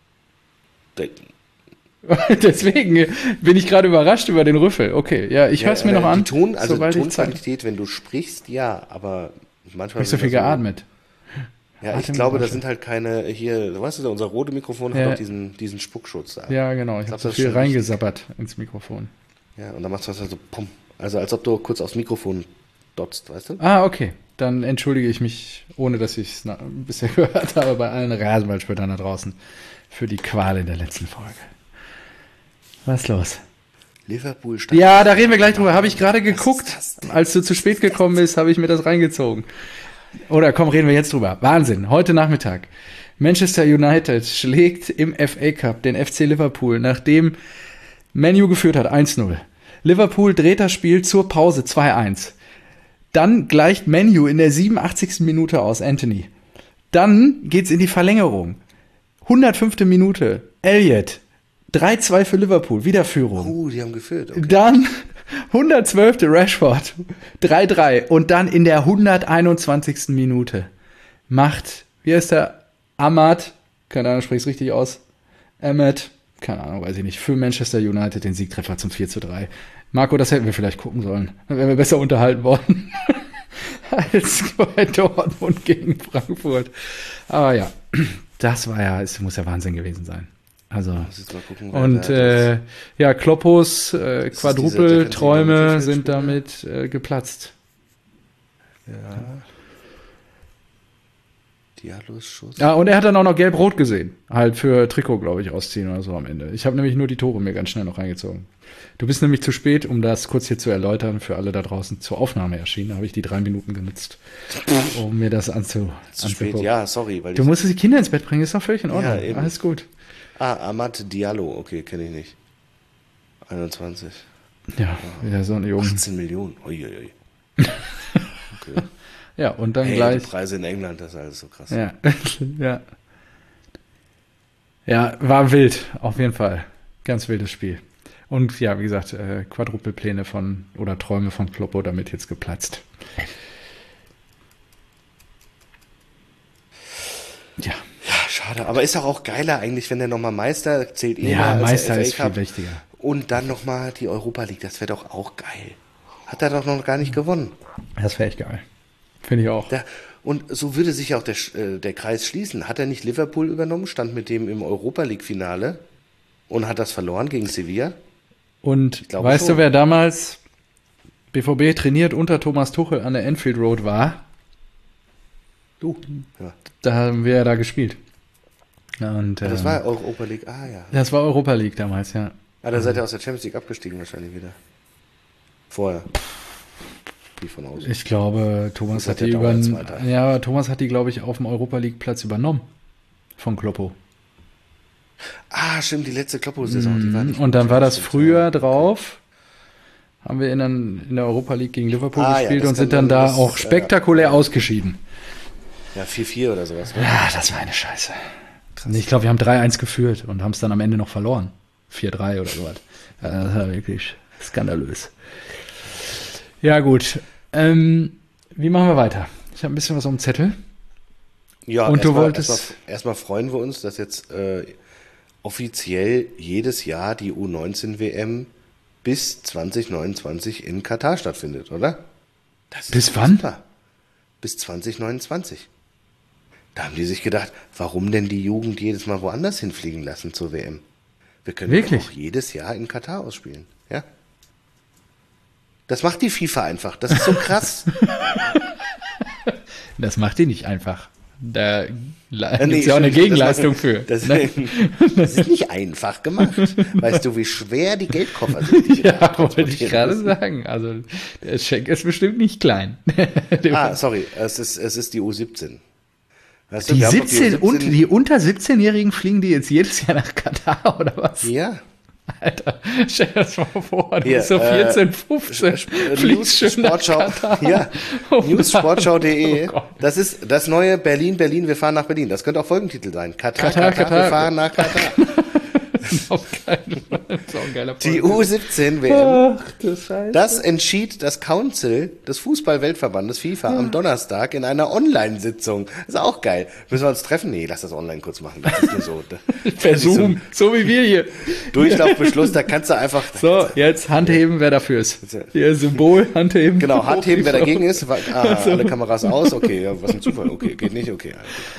Da- Deswegen bin ich gerade überrascht über den Rüffel. Okay, ja, ich höre es mir noch an. Die sobald ich Zeit Tonqualität, wenn du sprichst, ja, aber manchmal... nicht so viel sind da geatmet. Ja, ich Atemgeräusche. glaube, da sind halt keine hier, weißt du, unser rote Mikrofon Ja. hat auch diesen Spuckschutz da. Ja, genau. Ich habe glaub, so das ist viel schon reingesabbert ins Mikrofon. Ja, und dann machst du was so pum. Also als ob du kurz aufs Mikrofon dotzt, weißt du? Ah, okay. Dann entschuldige ich mich, ohne dass ich es bisher gehört habe, bei allen Rasenballspöttern da draußen für die Qual in der letzten Folge. Was ist los? Liverpool stand. Ja, da reden wir gleich drüber. Habe ich gerade geguckt. ist das denn? Als du zu spät gekommen bist, habe ich mir das reingezogen. Oder komm, reden wir jetzt drüber. Wahnsinn. Heute Nachmittag. Manchester United schlägt im FA Cup den FC Liverpool, nachdem Man U geführt hat 1-0. Liverpool dreht das Spiel zur Pause 2-1. Dann gleicht Man U in der 87. Minute aus, Anthony. Dann geht's in die Verlängerung. 105. Minute. Elliott. 3-2 für Liverpool. Wiederführung. Die haben geführt. Okay. Dann 112. Rashford, 3-3. Und dann in der 121. Minute macht, wie heißt der? Ahmad, keine Ahnung, sprich's richtig aus. Ahmed, keine Ahnung, weiß ich nicht, für Manchester United den Siegtreffer zum 4-3. Marco, das hätten wir vielleicht gucken sollen. Dann wären wir besser unterhalten worden als bei Dortmund gegen Frankfurt. Aber ja, es muss ja Wahnsinn gewesen sein. Also, Muss jetzt mal gucken, wer und da ist. ja, Kloppos dieser Quadruple-Träume defensive sind Mittelfeldspieler? damit geplatzt. Ja. Diallos Schuss. Ja, und er hat dann auch noch gelb-rot gesehen. Halt für Trikot, glaube ich, ausziehen oder so am Ende. Ich habe nämlich nur die Tore mir ganz schnell noch reingezogen. Du bist nämlich zu spät, um das kurz hier zu erläutern, für alle da draußen zur Aufnahme erschienen. Da habe ich die 3 Minuten genutzt, um mir das Zu spät, anzugucken. ja, sorry. Weil Du musstest die Kinder ins Bett bringen, ist doch völlig in Ordnung. Ja, eben. Alles gut. Amad Diallo, okay, kenne ich nicht. 21. Ja, wieder so ein Jungen. 18 Millionen. Uiuiui. Okay. Ja, und dann Hey, gleich. die Preise in England, das ist alles so krass. Ja, ja. Ja, war wild, auf jeden Fall. Ganz wildes Spiel. Und ja, wie gesagt, Quadrupelpläne oder Träume von Kloppo damit jetzt geplatzt. Ja, Ja, schade. Aber ist doch auch geiler eigentlich, wenn der nochmal Meister zählt. ja, als Meister der ist FA viel Cup. wichtiger. Und dann nochmal die Europa League. Das wäre doch auch geil. Hat er doch noch gar nicht gewonnen. Das wäre echt geil. Finde ich auch. Und so würde sich ja auch der Kreis schließen. Hat er nicht Liverpool übernommen, stand mit dem im Europa League Finale und hat das verloren gegen Sevilla? Und weißt du, wer damals BVB trainiert unter Thomas Tuchel an der Anfield Road war? Du. Ja. Da haben wir ja da gespielt. Und, das war Europa League, ja. Das war Europa League damals, ja. Da seid ihr aus der Champions League abgestiegen wahrscheinlich wieder. Vorher. Wie von außen. Ich glaube, Thomas hat die Thomas hat die, glaube ich, auf dem Europa League Platz übernommen. Von Kloppo. Stimmt, die letzte Kloppo-Saison. Die war nicht und dann war das früher drauf. Haben wir in der Europa League gegen Liverpool gespielt und sind dann da auch spektakulär ausgeschieden. Ja, 4-4 oder sowas. Ne? Ja, das war eine Scheiße. Krass. Ich glaube, wir haben 3-1 geführt und haben es dann am Ende noch verloren. 4-3 oder sowas. Das war wirklich skandalös. Ja, gut. Wie machen wir weiter? Ich habe ein bisschen was auf dem Zettel. Ja, und du wolltest. Erstmal freuen wir uns, dass jetzt offiziell jedes Jahr die U19-WM bis 2029 in Katar stattfindet, oder? Bis wann? Super. Bis 2029. Da haben die sich gedacht, warum denn die Jugend jedes Mal woanders hinfliegen lassen zur WM? Wir können auch jedes Jahr in Katar ausspielen. Ja. Das macht die FIFA einfach. Das ist so krass. Das macht die nicht einfach. Da gibt es ja auch eine Gegenleistung für. Das ist nicht einfach gemacht. Weißt du, wie schwer die Geldkoffer sind? Ja, wollte ich gerade sagen. Also der Scheck ist bestimmt nicht klein. Sorry, es ist die U17. Weißt du, die unter 17-Jährigen fliegen die jetzt jedes Jahr nach Katar, oder was? Ja. Alter, stell dir das mal vor, du bist so 14, 15, fliegst schön nach Katar. Ja, newssportschau.de. Das ist das neue Berlin, wir fahren nach Berlin. Das könnte auch Folgentitel sein. Katar, wir fahren nach Katar. Das ist auch ein geiler Punkt. Die U17-WM. Das entschied das Council des Fußball-Weltverbandes FIFA am Donnerstag in einer Online-Sitzung. Das ist auch geil. Müssen wir uns treffen? Nee, lass das online kurz machen. Das ist nur so. Per Zoom, so wie wir hier. Durchlaufbeschluss, da kannst du einfach... So, jetzt Handheben, wer dafür ist. Hier Symbol, Handheben. Genau, Handheben, wer dagegen ist. Alle Kameras aus. Okay, ja, was ein Zufall. Okay, geht nicht. Okay.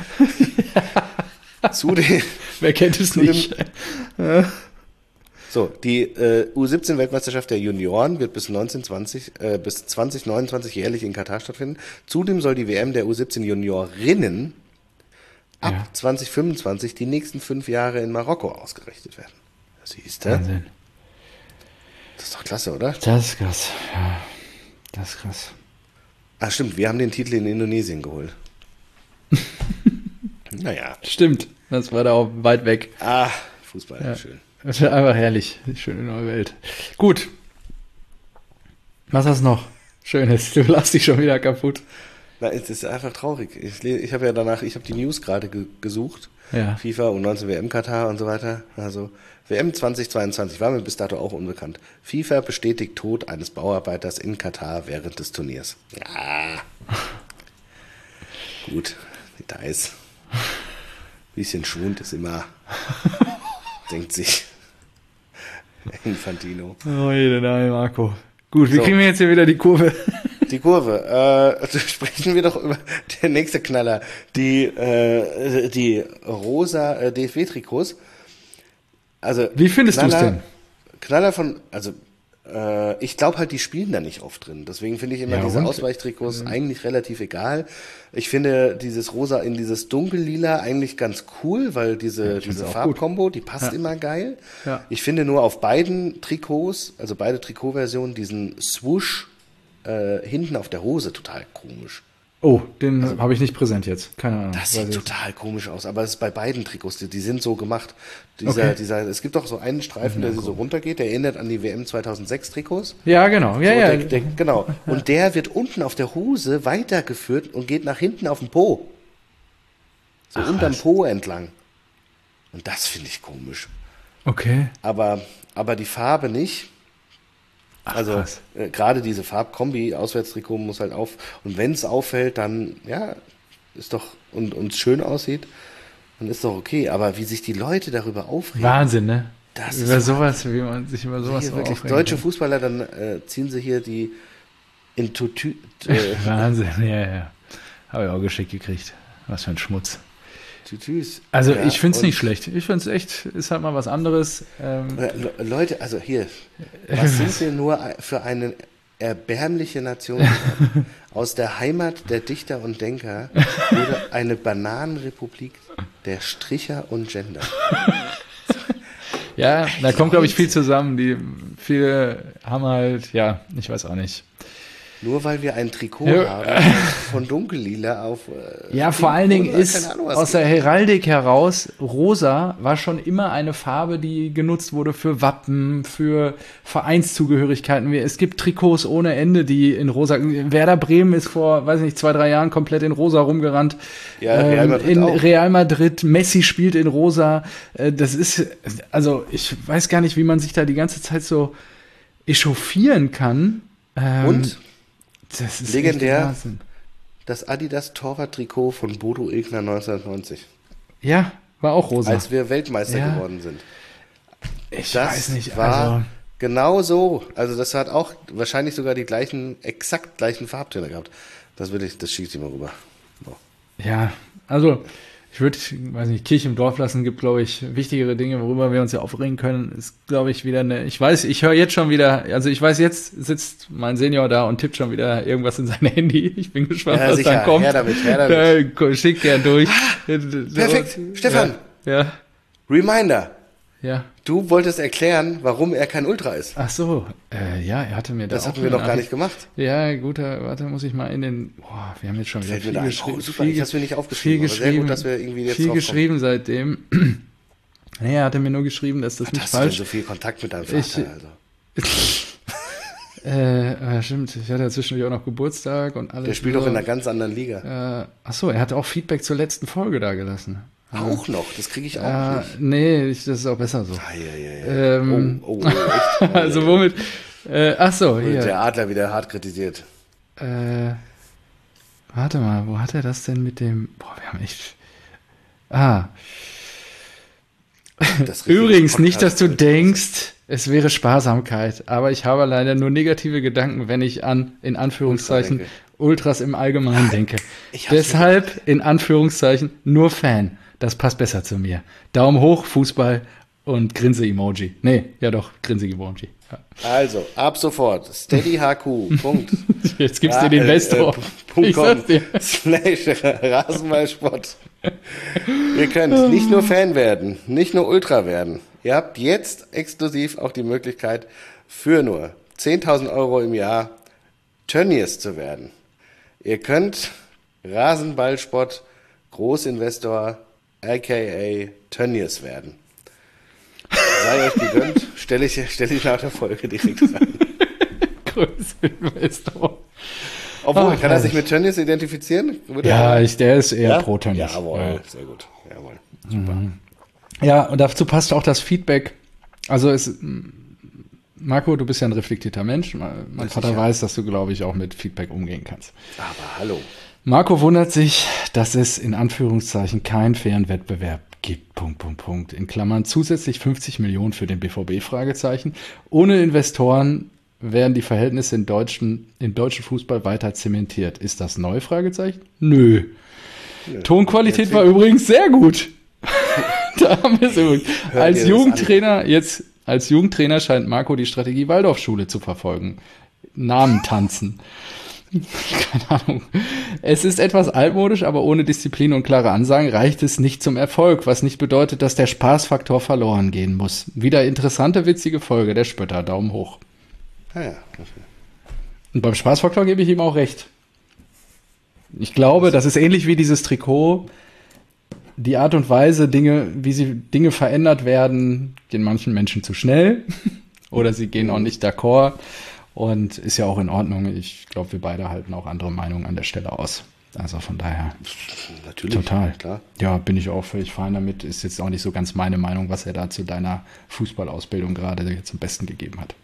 Wer kennt es nicht? So, die U17-Weltmeisterschaft der Junioren wird bis 2029 jährlich in Katar stattfinden. Zudem soll die WM der U17-Juniorinnen ab 2025 die nächsten 5 Jahre in Marokko ausgerichtet werden. Siehst du? Wahnsinn. Das ist doch klasse, oder? Das ist krass. Ja, das ist krass. Stimmt, wir haben den Titel in Indonesien geholt. Naja. Stimmt, das war da auch weit weg. Fußball, schön. Das ist einfach herrlich, die schöne neue Welt. Gut. Was hast du noch Schönes? Du lachst dich schon wieder kaputt. Na, es ist einfach traurig. Ich habe die News gerade gesucht. Ja. FIFA U19 WM Katar und so weiter. Also WM 2022 war mir bis dato auch unbekannt. FIFA bestätigt Tod eines Bauarbeiters in Katar während des Turniers. Ja. Gut, Details. Bisschen Schwund ist immer, denkt sich Infantino. Oh, nein, Marco. Gut, wie kriegen wir jetzt hier wieder die Kurve? Die Kurve. Sprechen wir doch über der nächste Knaller. Die rosa DFB-Trikots. Also, wie findest du es denn? Knaller ich glaube halt, die spielen da nicht oft drin. Deswegen finde ich immer diese Ausweichtrikots eigentlich relativ egal. Ich finde dieses Rosa in dieses Dunkellila eigentlich ganz cool, weil diese Farbkombo, die passt immer geil. Ja. Ich finde nur auf beiden Trikots, also beide Trikotversionen, diesen Swoosh hinten auf der Hose total komisch. Oh, den habe ich nicht präsent jetzt. Keine Ahnung. Das sieht total komisch aus, aber es ist bei beiden Trikots, die sind so gemacht. Es gibt doch so einen Streifen, der so runtergeht, der erinnert an die WM 2006 Trikots. Ja, genau. Genau. Und der wird unten auf der Hose weitergeführt und geht nach hinten auf den Po. So unterm Po entlang. Und das finde ich komisch. Okay. Aber die Farbe nicht. Also gerade diese Farbkombi, Auswärtstrikot muss halt auf. Und wenn es auffällt, dann, ist doch, und es schön aussieht, dann ist doch okay. Aber wie sich die Leute darüber aufregen. Wahnsinn, ne? Das über ist sowas, wie man sich über sowas hier wirklich deutsche Fußballer, dann ziehen sie hier die in Tutu. Wahnsinn, ja. Habe ich auch geschickt gekriegt. Was für ein Schmutz. Tschüss. Also ich finde es nicht schlecht. Ich finde es echt, ist halt mal was anderes. Leute, also hier, was sind wir nur für eine erbärmliche Nation geworden? Aus der Heimat der Dichter und Denker wurde eine Bananenrepublik der Stricher und Gender. Ja, da kommt, glaube ich, viel zusammen. Viele haben halt, ja, ich weiß auch nicht. Nur weil wir ein Trikot haben, von Dunkellila auf... ja, vor allen Dingen ist aus der Heraldik heraus, rosa war schon immer eine Farbe, die genutzt wurde für Wappen, für Vereinszugehörigkeiten. Es gibt Trikots ohne Ende, die in rosa... Werder Bremen ist vor, weiß nicht, 2-3 Jahren komplett in rosa rumgerannt. Ja, Real Madrid in auch. Real Madrid, Messi spielt in rosa. Das ist, also ich weiß gar nicht, wie man sich da die ganze Zeit so echauffieren kann. Und? Das ist legendär, das Adidas-Torwart-Trikot von Bodo Ilgner 1990. Ja, war auch rosa. Als wir Weltmeister geworden sind. Ich weiß nicht, war genau so. Also das hat auch wahrscheinlich sogar die exakt gleichen Farbtöne gehabt. Das schicke ich mal rüber. So. Ja, also ich würde, weiß nicht, Kirche im Dorf lassen, gibt, glaube ich, wichtigere Dinge, worüber wir uns ja aufregen können, ist, glaube ich, wieder ich höre jetzt schon wieder, also ich weiß, jetzt sitzt mein Senior da und tippt schon wieder irgendwas in sein Handy. Ich bin gespannt, was sicher. dann kommt. Her damit. Schick gern durch. Perfekt, Stefan. Ja. Reminder. Ja. Du wolltest erklären, warum er kein Ultra ist. Ach so, ja, er hatte mir das hatten wir noch gar nicht gemacht. Ja, gut, warte, muss ich mal in den, wir haben jetzt schon wieder viel geschrieben. Super, ich hab's mir nicht aufgeschrieben, aber sehr gut, dass wir irgendwie jetzt viel geschrieben seitdem. Nee, er hatte mir nur geschrieben, dass das nicht falsch ist. Hast du denn so viel Kontakt mit deinem Vater? Stimmt, ich hatte ja zwischendurch auch noch Geburtstag und alles. Der spielt doch in einer ganz anderen Liga. Ach so, er hatte auch Feedback zur letzten Folge da gelassen. Auch noch? Das kriege ich auch nicht. Nee, das ist auch besser so. Echt? Also womit? Ach so, hier. Der Adler wieder hart kritisiert. Warte mal, wo hat er das denn mit dem... wir haben echt... Übrigens, nicht, dass du denkst, es wäre Sparsamkeit, aber ich habe leider nur negative Gedanken, wenn ich an, in Anführungszeichen, Ultras im Allgemeinen denke. Deshalb, in Anführungszeichen, nur Fan. Das passt besser zu mir. Daumen hoch, Fußball und Grinse-Emoji. Nee, ja doch, Grinse-Emoji. Ja. Also, ab sofort, SteadyHQ. Jetzt gibst du den Investor. /Rasenballsport. Ihr könnt nicht nur Fan werden, nicht nur Ultra werden. Ihr habt jetzt exklusiv auch die Möglichkeit, für nur 10.000 Euro im Jahr Tönnies zu werden. Ihr könnt Rasenballsport Großinvestor aka Tönnies werden. Sei euch gegönnt, stelle ich nach der Folge direkt rein. Großinvestor. Obwohl, kann er sich mit Tönnies identifizieren? Der ist eher pro Tönnies. Jawohl, sehr gut. Jawohl, super. Ja, und dazu passt auch das Feedback. Also Marco, du bist ja ein reflektierter Mensch. Mein Vater weiß, dass du, glaube ich, auch mit Feedback umgehen kannst. Aber hallo. Marco wundert sich, dass es in Anführungszeichen keinen fairen Wettbewerb gibt. In Klammern zusätzlich 50 Millionen für den BVB, Fragezeichen. Ohne Investoren werden die Verhältnisse im deutschen Fußball weiter zementiert. Ist das neu? Fragezeichen? Nö. Tonqualität war übrigens sehr gut. Da haben wir so gut. Als Jugendtrainer scheint Marco die Strategie Waldorfschule zu verfolgen. Namen tanzen. Keine Ahnung. Es ist etwas altmodisch, aber ohne Disziplin und klare Ansagen reicht es nicht zum Erfolg, was nicht bedeutet, dass der Spaßfaktor verloren gehen muss. Wieder interessante, witzige Folge, der Spötter, Daumen hoch. Ja. Und beim Spaßfaktor gebe ich ihm auch recht. Ich glaube, das ist ähnlich wie dieses Trikot. Die Art und Weise, wie Dinge verändert werden, gehen manchen Menschen zu schnell oder sie gehen auch nicht d'accord. Und ist ja auch in Ordnung. Ich glaube, wir beide halten auch andere Meinungen an der Stelle aus. Also von daher. Natürlich. Total. Klar. Ja, bin ich auch völlig fein damit. Ist jetzt auch nicht so ganz meine Meinung, was er da zu deiner Fußballausbildung gerade zum Besten gegeben hat.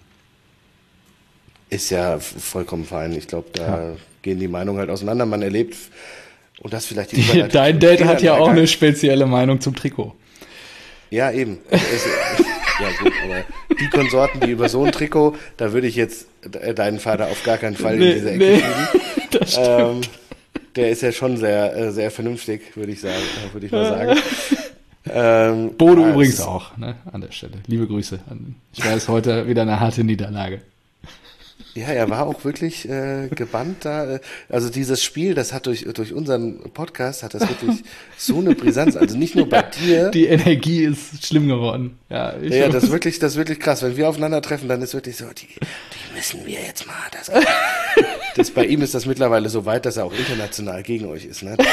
Ist ja vollkommen fein. Ich glaube, da gehen die Meinungen halt auseinander. Man erlebt, und das vielleicht die Überleitung. Dein Dad hat ja auch eine spezielle Meinung zum Trikot. Ja, eben. Ja gut, aber die Konsorten, die über so ein Trikot, da würde ich jetzt deinen Vater auf gar keinen Fall in diese Ecke schieben. Das stimmt. der ist ja schon sehr, sehr vernünftig, würde ich mal sagen. Bodo übrigens auch, ne, an der Stelle. Liebe Grüße. Ich weiß, heute wieder eine harte Niederlage. Ja, er war auch wirklich gebannt da. Also dieses Spiel, das hat durch unseren Podcast, hat das wirklich so eine Brisanz. Also nicht nur bei dir. Die Energie ist schlimm geworden. Ja, das ist wirklich krass. Wenn wir aufeinandertreffen, dann ist wirklich so, die müssen wir jetzt mal. Bei ihm ist das mittlerweile so weit, dass er auch international gegen euch ist. Ne?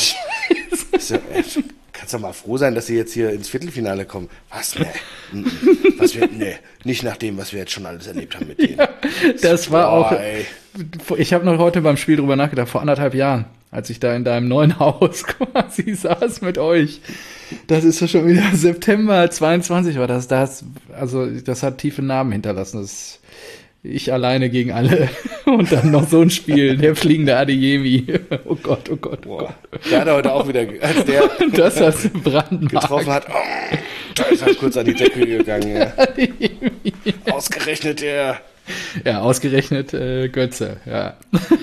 Kannst doch mal froh sein, dass sie jetzt hier ins Viertelfinale kommen. Was? Nee. Nicht nach dem, was wir jetzt schon alles erlebt haben mit denen. Ja, das war auch. Ich habe noch heute beim Spiel drüber nachgedacht, vor 1,5 Jahren, als ich da in deinem neuen Haus quasi saß mit euch. Das ist ja schon wieder September 22 war das. Das hat tiefe Narben hinterlassen. Ich alleine gegen alle. Und dann noch so ein Spiel, der fliegende Adeyemi. Oh Gott. Der hat heute auch wieder, als der das hast Brandmark getroffen hat, da ist er kurz an die Decke gegangen. Ja. Ausgerechnet der. Ja, ausgerechnet Götze, ja.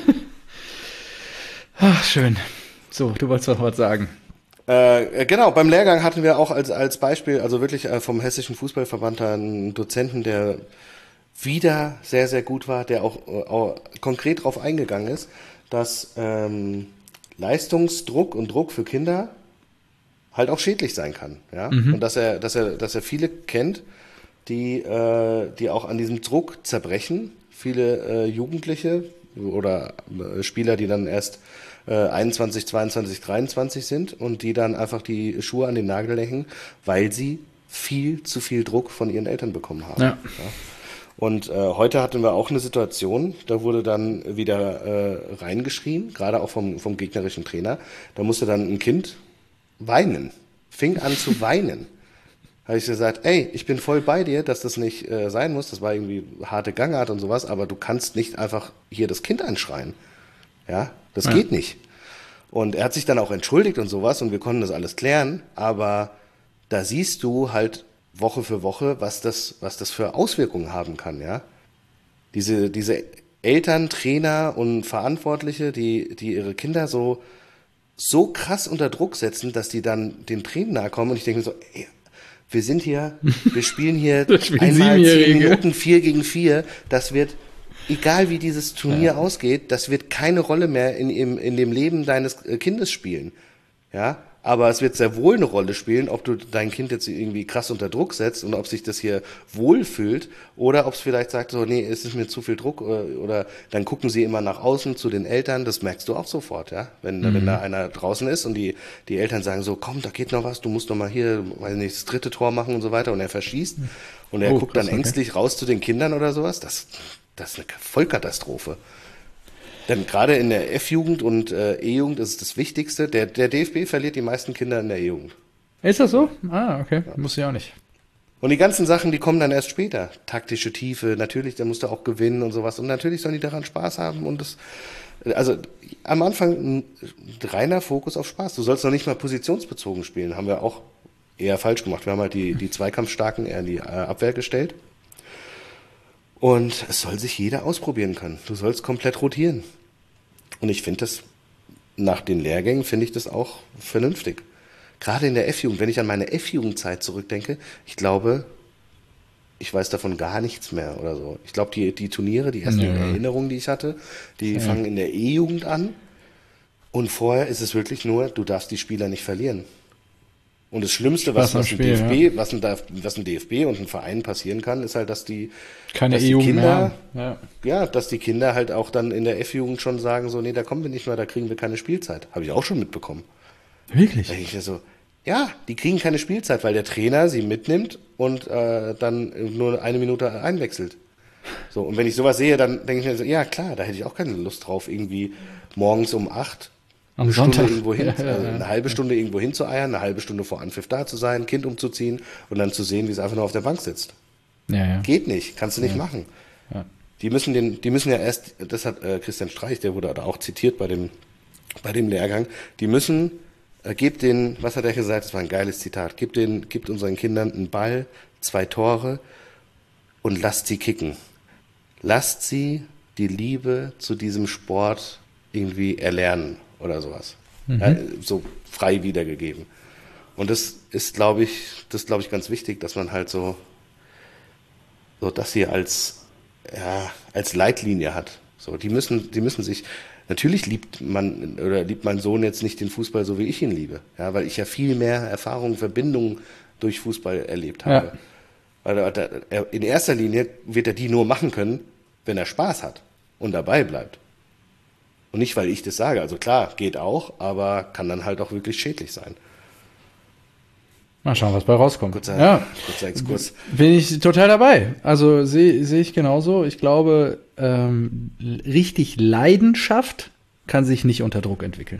Ach, schön. So, du wolltest noch was sagen. Genau, beim Lehrgang hatten wir auch als Beispiel, also wirklich vom Hessischen Fußballverband einen Dozenten, der wieder sehr, sehr gut war, der auch konkret darauf eingegangen ist, dass Leistungsdruck und Druck für Kinder halt auch schädlich sein kann. Ja? Und dass er viele kennt, die auch an diesem Druck zerbrechen. Viele Jugendliche oder Spieler, die dann erst 21, 22, 23 sind und die dann einfach die Schuhe an den Nagel hängen, weil sie viel zu viel Druck von ihren Eltern bekommen haben. Ja. Und heute hatten wir auch eine Situation, da wurde dann wieder reingeschrien, gerade auch vom gegnerischen Trainer. Da musste dann ein Kind weinen, fing an zu weinen. Habe ich gesagt, ey, ich bin voll bei dir, dass das nicht sein muss. Das war irgendwie harte Gangart und sowas, aber du kannst nicht einfach hier das Kind anschreien. Ja, das geht nicht. Und er hat sich dann auch entschuldigt und sowas und wir konnten das alles klären, aber da siehst du halt Woche für Woche, was das für Auswirkungen haben kann, ja. Diese Eltern, Trainer und Verantwortliche, die ihre Kinder so krass unter Druck setzen, dass die dann den Tränen nahe kommen und ich denke mir so, ey, wir spielen hier einmal 10 Minuten 4 gegen 4, das wird, egal wie dieses Turnier ausgeht, das wird keine Rolle mehr in dem Leben deines Kindes spielen, ja. Aber es wird sehr wohl eine Rolle spielen, ob du dein Kind jetzt irgendwie krass unter Druck setzt und ob sich das hier wohlfühlt oder ob es vielleicht sagt, so, nee, es ist mir zu viel Druck oder dann gucken sie immer nach außen zu den Eltern, das merkst du auch sofort, ja. Wenn da einer draußen ist und die Eltern sagen so, komm, da geht noch was, du musst noch mal hier, weiß nicht, das 3. Tor machen und so weiter und er verschießt und er guckt dann ängstlich raus zu den Kindern oder sowas, das ist eine Vollkatastrophe. Denn gerade in der F-Jugend und E-Jugend ist es das Wichtigste. Der DFB verliert die meisten Kinder in der E-Jugend. Ist das so? Ah, okay. Ja. Muss ich auch nicht. Und die ganzen Sachen, die kommen dann erst später. Taktische Tiefe, natürlich, da musst du auch gewinnen und sowas. Und natürlich sollen die daran Spaß haben. Und also am Anfang ein reiner Fokus auf Spaß. Du sollst noch nicht mal positionsbezogen spielen. Haben wir auch eher falsch gemacht. Wir haben halt die Zweikampfstarken eher in die Abwehr gestellt. Und es soll sich jeder ausprobieren können. Du sollst komplett rotieren. Und ich finde das, nach den Lehrgängen finde ich das auch vernünftig. Gerade in der F-Jugend, wenn ich an meine F-Jugendzeit zurückdenke, ich glaube, ich weiß davon gar nichts mehr oder so. Ich glaube, die Turniere, die ersten Erinnerungen, die ich hatte, die fangen in der E-Jugend an. Und vorher ist es wirklich nur, du darfst die Spieler nicht verlieren. Und das Schlimmste, was ein DFB und ein Verein passieren kann, ist halt, dass die Kinder, dass die Kinder halt auch dann in der F-Jugend schon sagen, so, nee, da kommen wir nicht mehr, da kriegen wir keine Spielzeit. Habe ich auch schon mitbekommen. Wirklich? Da denke ich mir so, ja, die kriegen keine Spielzeit, weil der Trainer sie mitnimmt und dann nur 1 Minute einwechselt. So, und wenn ich sowas sehe, dann denke ich mir so, ja klar, da hätte ich auch keine Lust drauf, irgendwie morgens um 8 am Sonntag irgendwo hin, eine halbe Stunde irgendwo hinzueiern, eine halbe Stunde vor Anpfiff da zu sein, Kind umzuziehen und dann zu sehen, wie es einfach nur auf der Bank sitzt. Geht nicht, kannst du nicht machen. Ja. Die müssen ja erst, das hat Christian Streich, der wurde da auch zitiert bei dem Lehrgang, die müssen, was hat er gesagt, das war ein geiles Zitat, gibt unseren Kindern einen Ball, 2 Tore und lasst sie kicken. Lasst sie die Liebe zu diesem Sport irgendwie erlernen. oder sowas. Ja, so frei wiedergegeben. Und das ist, glaube ich, ganz wichtig, dass man halt so das hier als Leitlinie hat. So, die müssen sich, natürlich liebt mein Sohn jetzt nicht den Fußball so, wie ich ihn liebe. Ja, weil ich ja viel mehr Erfahrung, Verbindungen durch Fußball erlebt habe. Ja. Weil in erster Linie wird er die nur machen können, wenn er Spaß hat und dabei bleibt. Und nicht, weil ich das sage. Also klar, geht auch, aber kann dann halt auch wirklich schädlich sein. Mal schauen, was bei rauskommt. Kurzer Exkurs. Bin ich total dabei. Also sehe ich genauso. Ich glaube, richtig Leidenschaft kann sich nicht unter Druck entwickeln.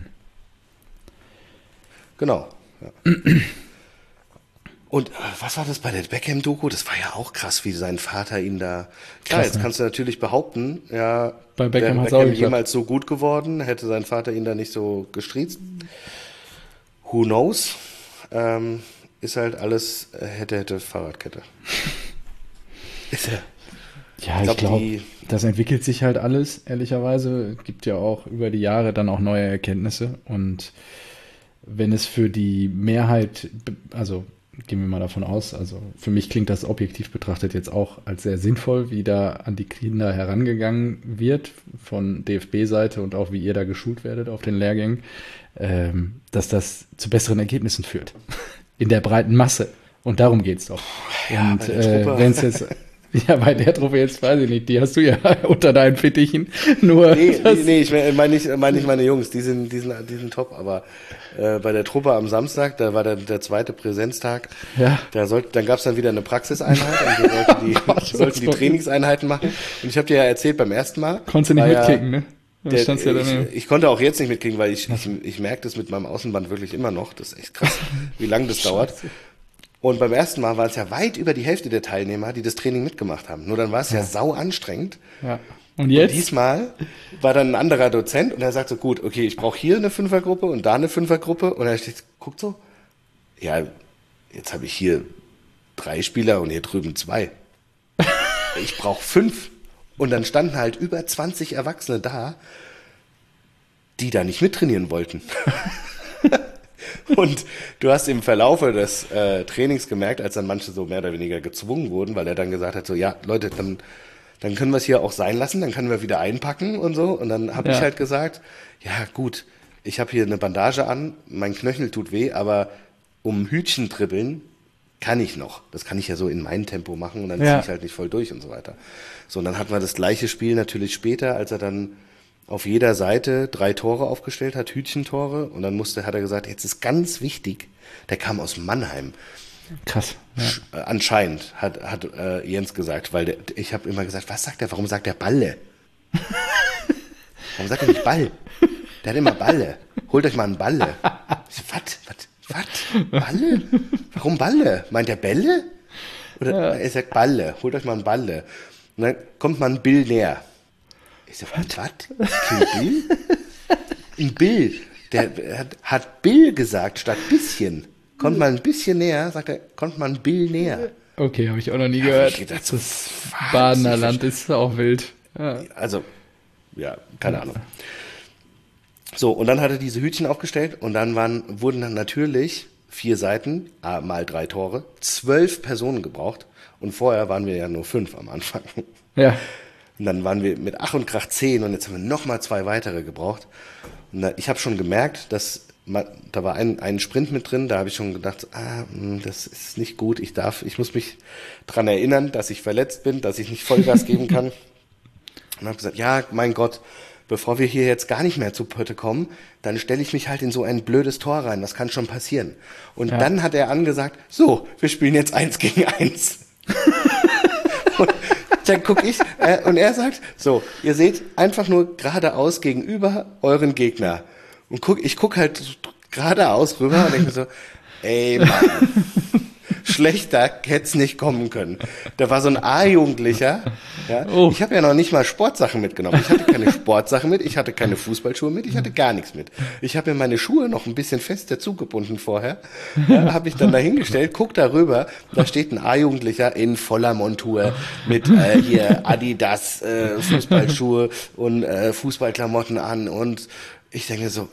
Genau. Ja. Und was war das bei der Beckham-Doku? Das war ja auch krass, wie sein Vater ihn da... Klar, jetzt kannst du natürlich behaupten, ja, bei Beckham wäre Beckham jemals so gut geworden, hätte sein Vater ihn da nicht so gestriezt. Who knows? Ist halt alles hätte Fahrradkette. Ist er. Ja, ich glaube, das entwickelt sich halt alles, ehrlicherweise. Gibt ja auch über die Jahre dann auch neue Erkenntnisse. Und wenn es für die Mehrheit, also gehen wir mal davon aus, also für mich klingt das objektiv betrachtet jetzt auch als sehr sinnvoll, wie da an die Kinder herangegangen wird von DFB-Seite und auch wie ihr da geschult werdet auf den Lehrgängen, dass das zu besseren Ergebnissen führt. In der breiten Masse. Und darum geht's doch. Ja, und wenn es jetzt... Ja, bei der Truppe jetzt weiß ich nicht, die hast du ja unter deinen Fittichen. Nur nee, ich meine nicht meine Jungs, die sind top, aber bei der Truppe am Samstag, da war der zweite Präsenztag, ja. Dann gab's dann wieder eine Praxiseinheit und wir sollten die Trainingseinheiten machen. Und ich habe dir ja erzählt beim ersten Mal. Konntest du nicht mitkicken, ne? Ich konnte auch jetzt nicht mitkriegen, weil ich merke das mit meinem Außenband wirklich immer noch. Das ist echt krass, wie lange das dauert. Und beim ersten Mal war es ja weit über die Hälfte der Teilnehmer, die das Training mitgemacht haben. Nur dann war es ja sau anstrengend. Ja. Und jetzt? Und diesmal war dann ein anderer Dozent und er sagt so, gut, okay, ich brauche hier eine Fünfergruppe und da eine Fünfergruppe. Und er guckt so, ja, jetzt habe ich hier 3 Spieler und hier drüben 2. Ich brauche 5. Und dann standen halt über 20 Erwachsene da, die da nicht mittrainieren wollten. Und du hast im Verlaufe des Trainings gemerkt, als dann manche so mehr oder weniger gezwungen wurden, weil er dann gesagt hat, so, ja, Leute, dann können wir es hier auch sein lassen, dann können wir wieder einpacken und so. Und dann habe ich halt gesagt, ja gut, ich habe hier eine Bandage an, mein Knöchel tut weh, aber um Hütchen dribbeln kann ich noch. Das kann ich ja so in meinem Tempo machen und dann ziehe ich halt nicht voll durch und so weiter. So, und dann hatten wir das gleiche Spiel natürlich später, als er dann auf jeder Seite 3 Tore aufgestellt hat, Hütchentore. Und dann hat er gesagt, jetzt ist ganz wichtig, der kam aus Mannheim. Krass. Ja. Anscheinend hat Jens gesagt, weil ich habe immer gesagt, was sagt er, warum sagt er Balle? Warum sagt er nicht Ball? Der hat immer Balle. Holt euch mal einen Balle. Was? Balle? Warum Balle? Meint er Bälle? Oder er sagt Balle, holt euch mal einen Balle. Und dann kommt man ein Bill näher. Ich so, was? Bill? Ein Bill. Der hat Bill gesagt statt bisschen. Kommt mal ein bisschen näher, sagt er, kommt mal ein Bill näher. Okay, habe ich auch noch nie gehört. Gedacht, das Badener Land ist auch wild. Ja. Also, ja, keine Ahnung. So, und dann hat er diese Hütchen aufgestellt und dann wurden dann natürlich 4 Seiten, mal 3 Tore, 12 Personen gebraucht. Und vorher waren wir ja nur 5 am Anfang. Ja. Und dann waren wir mit Ach und Krach 10 und jetzt haben wir nochmal 2 weitere gebraucht. Und ich habe schon gemerkt, dass da war ein Sprint mit drin, da habe ich schon gedacht, das ist nicht gut, ich muss mich dran erinnern, dass ich verletzt bin, dass ich nicht Vollgas geben kann. Und habe gesagt, ja, mein Gott, bevor wir hier jetzt gar nicht mehr zu Pötte kommen, dann stelle ich mich halt in so ein blödes Tor rein, das kann schon passieren. Und dann hat er angesagt, so, wir spielen jetzt 1 gegen 1. Und dann gucke ich und er sagt, so, ihr seht einfach nur geradeaus gegenüber euren Gegner. Und ich guck halt geradeaus rüber und denke mir so, ey Mann, schlechter hätte es nicht kommen können. Da war so ein A-Jugendlicher, ja. Oh. Ich habe ja noch nicht mal Sportsachen mitgenommen. Ich hatte keine Sportsachen mit, ich hatte keine Fußballschuhe mit, ich hatte gar nichts mit. Ich habe mir meine Schuhe noch ein bisschen fester zugebunden vorher. Ja, habe ich dann dahingestellt, guck da rüber, da steht ein A-Jugendlicher in voller Montur mit hier Adidas Fußballschuhe und Fußballklamotten an und ich denke so,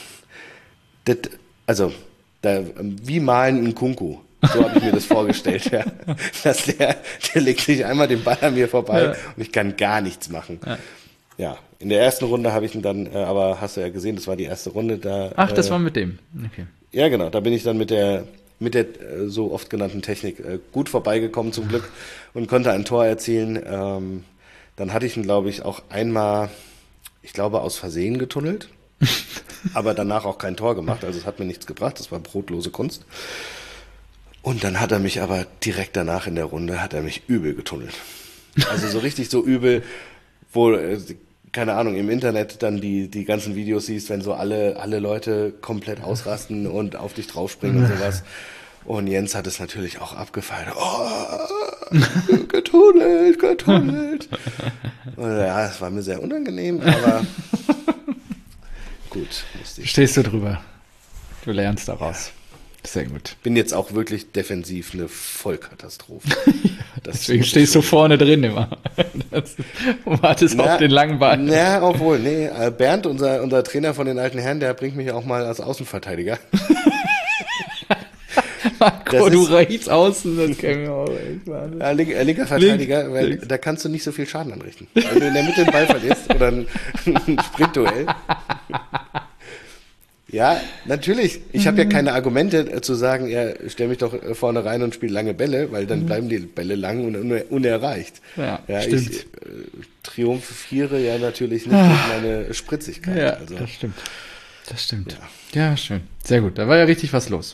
wie malen ein Kunku. So habe ich mir das vorgestellt, ja. Dass der legt sich einmal den Ball an mir vorbei und ich kann gar nichts machen. Ja, in der ersten Runde habe ich ihn dann, aber hast du ja gesehen, das war die erste Runde da. Ach, das war mit dem. Okay. Ja, genau, da bin ich dann mit der so oft genannten Technik gut vorbeigekommen zum Glück und konnte ein Tor erzielen. Dann hatte ich ihn, glaube ich, auch einmal, ich glaube, aus Versehen getunnelt, aber danach auch kein Tor gemacht, also es hat mir nichts gebracht, das war brotlose Kunst. Und dann hat er mich aber direkt danach in der Runde, hat er mich übel getunnelt. Also so richtig so übel, wo, keine Ahnung, im Internet dann die ganzen Videos siehst, wenn so alle Leute komplett ausrasten und auf dich draufspringen und sowas. Und Jens hat es natürlich auch abgefeiert. Oh, getunnelt. Und ja, es war mir sehr unangenehm, aber gut. Stehst du drüber. Du lernst daraus. Sehr gut. Bin jetzt auch wirklich defensiv eine Vollkatastrophe. Deswegen stehst du vorne drin immer. Und wartest auf den langen Ball. Ja, obwohl, nee. Bernd, unser Trainer von den alten Herren, der bringt mich auch mal als Außenverteidiger. Marco, du reichst außen, das kann ich auch echt. Ja, linker Verteidiger, weil da kannst du nicht so viel Schaden anrichten. Wenn du in der Mitte den Ball verlierst oder ein Sprintduell. Ja, natürlich. Ich habe ja keine Argumente zu sagen, ja, stell mich doch vorne rein und spiel lange Bälle, weil dann bleiben die Bälle lang und unerreicht. Ja, stimmt. Ich triumphiere ja natürlich nicht durch meine Spritzigkeit. Ja, also, das stimmt. Ja, schön. Sehr gut. Da war ja richtig was los.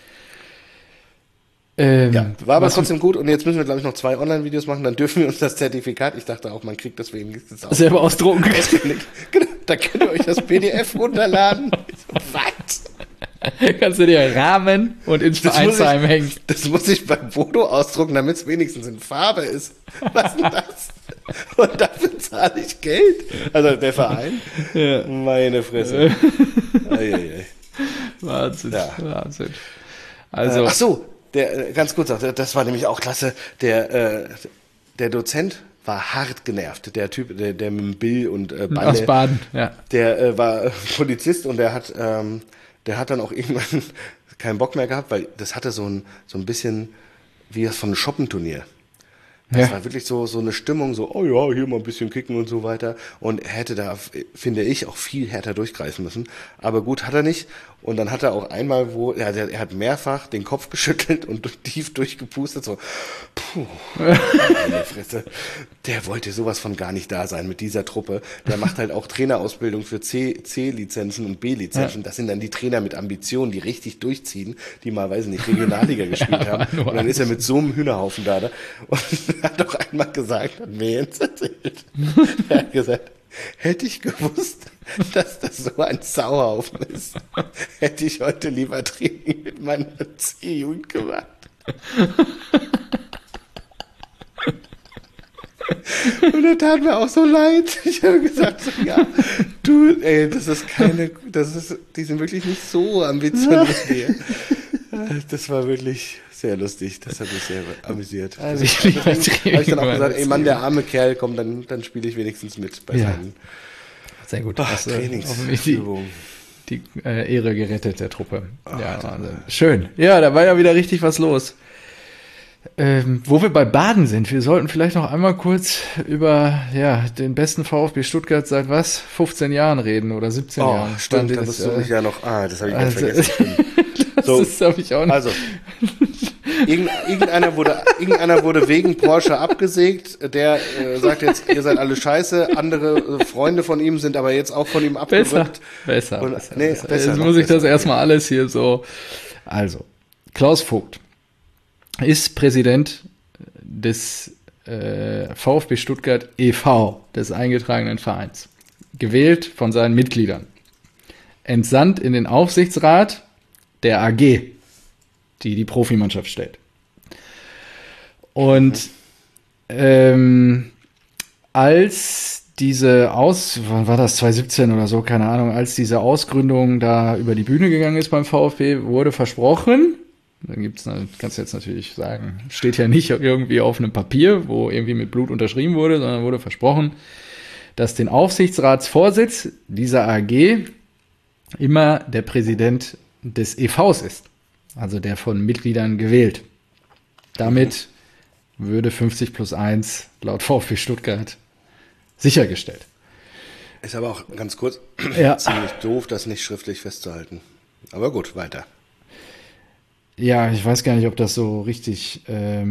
Ja, war aber trotzdem gut und jetzt müssen wir, glaube ich, noch 2 Online-Videos machen, dann dürfen wir uns das Zertifikat, ich dachte auch, man kriegt das wenigstens auch. Selber ausdrucken. Genau, da könnt ihr euch das PDF runterladen. Was? Kannst du dir Rahmen und ins Vereinsheim hängen. Das muss ich beim Foto ausdrucken, damit es wenigstens in Farbe ist. Was ist denn das? Und dafür zahle ich Geld. Also der Verein. Ja. Meine Fresse. Wahnsinn. Ja. Wahnsinn. Also. Ach so. Ganz kurz, das war nämlich auch klasse, der Dozent war hart genervt, der Typ, der mit dem Bill und Balle. Aus Baden, ja. Der war Polizist und der hat dann auch irgendwann keinen Bock mehr gehabt, weil das hatte so ein bisschen wie das von einem Shoppenturnier. Das war wirklich so eine Stimmung, so, oh ja, hier mal ein bisschen kicken und so weiter. Und er hätte da, finde ich, auch viel härter durchgreifen müssen. Aber gut, hat er nicht. Und dann hat er auch einmal, er hat mehrfach den Kopf geschüttelt und tief durchgepustet, so, puh, meine Fresse. Der wollte sowas von gar nicht da sein mit dieser Truppe. Der macht halt auch Trainerausbildung für C-Lizenzen und B-Lizenzen. Ja. Das sind dann die Trainer mit Ambitionen, die richtig durchziehen, die mal, weiß nicht, Regionalliga gespielt haben. Und dann ist er mit so einem Hühnerhaufen da. Und er hat doch einmal gesagt, hat mir Jens erzählt. Er hat gesagt, hätte ich gewusst, dass das so ein Sauhaufen ist, hätte ich heute lieber Training mit meiner C-Jugend gemacht. Und er tat mir auch so leid. Ich habe gesagt, so, ja, du, ey, die sind wirklich nicht so ambitioniert hier. Das war wirklich sehr lustig. Das hat mich sehr amüsiert. Also habe ich dann auch gesagt, ey Mann, der arme Kerl, komm, dann spiele ich wenigstens mit bei seinen. Sehr gut. Trainingsübung. Die Ehre gerettet der Truppe. Schön. Ja, da war ja wieder richtig was los. Wo wir bei Baden sind, wir sollten vielleicht noch einmal kurz über den besten VfB Stuttgart seit 15 Jahren reden oder 17 Jahren. Stimmt, da musst du mich ja noch, das habe ich ganz vergessen. Das habe ich auch nicht. Also, irgendeiner wurde wegen Porsche abgesägt, der sagt jetzt, ihr seid alle scheiße, andere Freunde von ihm sind aber jetzt auch von ihm abgerückt. Besser. Jetzt muss ich das erstmal alles hier so. Also, Klaus Vogt ist Präsident des VfB Stuttgart e.V., des eingetragenen Vereins, gewählt von seinen Mitgliedern, entsandt in den Aufsichtsrat der AG, die Profimannschaft stellt. Und als diese wann war das, 2017 oder so, keine Ahnung, als diese Ausgründung da über die Bühne gegangen ist beim VfB, wurde versprochen, kannst du jetzt natürlich sagen, steht ja nicht irgendwie auf einem Papier, wo irgendwie mit Blut unterschrieben wurde, sondern wurde versprochen, dass den Aufsichtsratsvorsitz dieser AG immer der Präsident des EVs ist, also der von Mitgliedern gewählt. Damit würde 50+1 laut VfB Stuttgart sichergestellt. Ist aber auch ganz kurz Ja. ziemlich doof, das nicht schriftlich festzuhalten. Aber gut, weiter. Ja, ich weiß gar nicht, ob das so richtig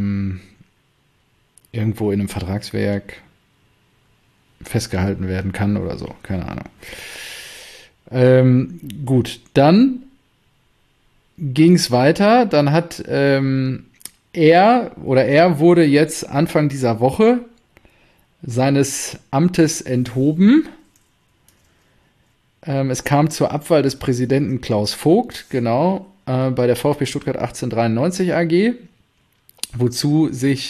irgendwo in einem Vertragswerk festgehalten werden kann oder so. Keine Ahnung. Gut, dann ging es weiter. Dann hat er wurde jetzt Anfang dieser Woche seines Amtes enthoben. Es kam zur Abwahl des Präsidenten Klaus Vogt, genau, bei der VfB Stuttgart 1893 AG, wozu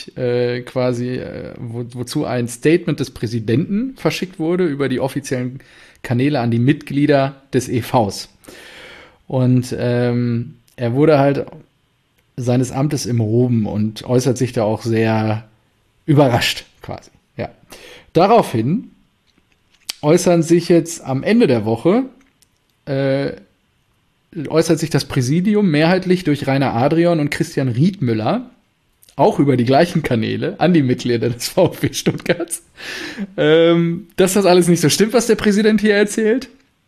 ein Statement des Präsidenten verschickt wurde über die offiziellen Kanäle an die Mitglieder des EVs. Und er wurde halt seines Amtes enthoben und äußert sich da auch sehr überrascht quasi. Ja. Daraufhin äußern sich jetzt am Ende der Woche, äußert sich das Präsidium mehrheitlich durch Rainer Adrian und Christian Riedmüller, auch über die gleichen Kanäle, an die Mitglieder des VfB Stuttgarts, dass das alles nicht so stimmt, was der Präsident hier erzählt,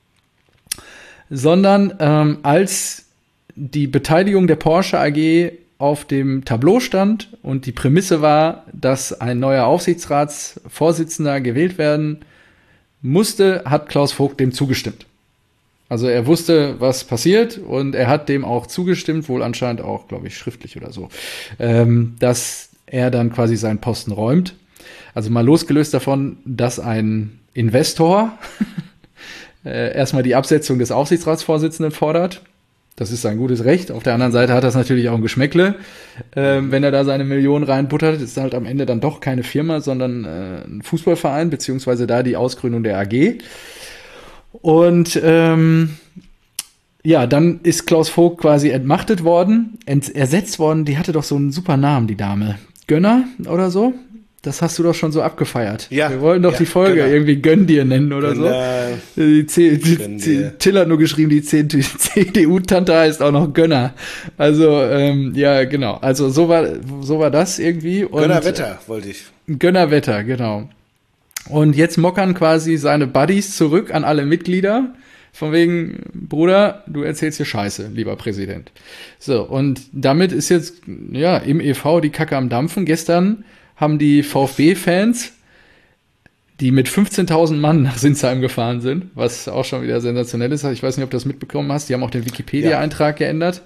sondern als die Beteiligung der Porsche AG auf dem Tableau stand und die Prämisse war, dass ein neuer Aufsichtsratsvorsitzender gewählt werden musste, hat Klaus Vogt dem zugestimmt. Also er wusste, was passiert und er hat dem auch zugestimmt, wohl anscheinend auch, glaube ich, schriftlich oder so, dass er dann quasi seinen Posten räumt. Also mal losgelöst davon, dass ein Investor erstmal die Absetzung des Aufsichtsratsvorsitzenden fordert. Das ist sein gutes Recht. Auf der anderen Seite hat das natürlich auch ein Geschmäckle. Wenn er da seine Millionen reinbuttert, ist halt am Ende dann doch keine Firma, sondern ein Fußballverein, beziehungsweise da die Ausgründung der AG. Und ja, dann ist Klaus Vogt quasi entmachtet worden, ersetzt worden. Die hatte doch so einen super Namen, die Dame. Gönner oder so? Das hast du doch schon so abgefeiert. Ja, wir wollten doch die Folge irgendwie Gönn dir nennen oder so. Till hat nur geschrieben, die CDU-Tante heißt auch noch Gönner. Also, ja, genau. Also so war das irgendwie. Und Gönnerwetter wollte ich. Gönnerwetter, genau. Und jetzt mockern quasi seine Buddies zurück an alle Mitglieder. Von wegen, Bruder, du erzählst hier Scheiße, lieber Präsident. So, und damit ist jetzt, ja, im EV die Kacke am Dampfen. Gestern haben die VfB-Fans, die mit 15.000 Mann nach Sinsheim gefahren sind, was auch schon wieder sensationell ist. Ich weiß nicht, ob du das mitbekommen hast. Die haben auch den Wikipedia-Eintrag geändert.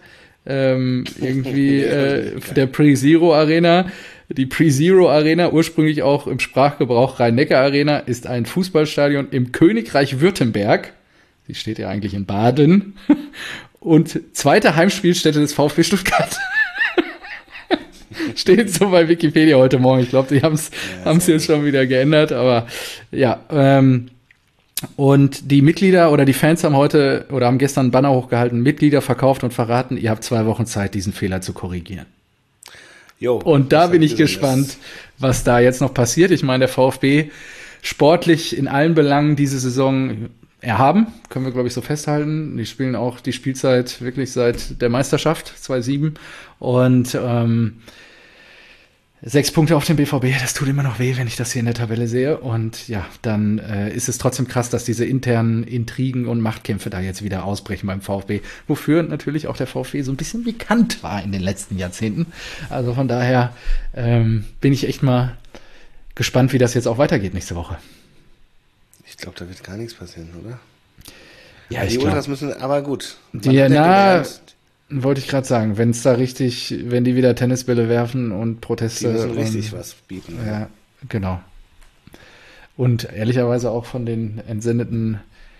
Der Pre-Zero Arena. Die Pre-Zero Arena, ursprünglich auch im Sprachgebrauch Rhein-Neckar Arena, ist ein Fußballstadion im Königreich Württemberg. Sie steht ja eigentlich in Baden. Und zweite Heimspielstätte des VfB Stuttgart. Steht so bei Wikipedia heute Morgen. Ich glaube, die haben es jetzt schon wieder geändert. Aber ja, und die Mitglieder oder die Fans haben heute oder haben gestern einen Banner hochgehalten, Mitglieder verkauft und verraten, ihr habt 2 Wochen Zeit, diesen Fehler zu korrigieren. Jo, und da bin ich gespannt, was da jetzt noch passiert. Ich meine, der VfB sportlich in allen Belangen diese Saison erhaben, können wir, glaube ich, so festhalten. Die spielen auch die Spielzeit wirklich seit der Meisterschaft 2007 und 6 Punkte auf dem BVB, das tut immer noch weh, wenn ich das hier in der Tabelle sehe. Und ja, dann ist es trotzdem krass, dass diese internen Intrigen und Machtkämpfe da jetzt wieder ausbrechen beim VfB. Wofür natürlich auch der VfB so ein bisschen bekannt war in den letzten Jahrzehnten. Also von daher bin ich echt mal gespannt, wie das jetzt auch weitergeht nächste Woche. Ich glaube, da wird gar nichts passieren, oder? Ja, die Ultras müssen, aber gut. Wollte ich gerade sagen, wenn die wieder Tennisbälle werfen und Proteste. Die müssen richtig was bieten. Ja, genau. Und ehrlicherweise auch von den entsendeten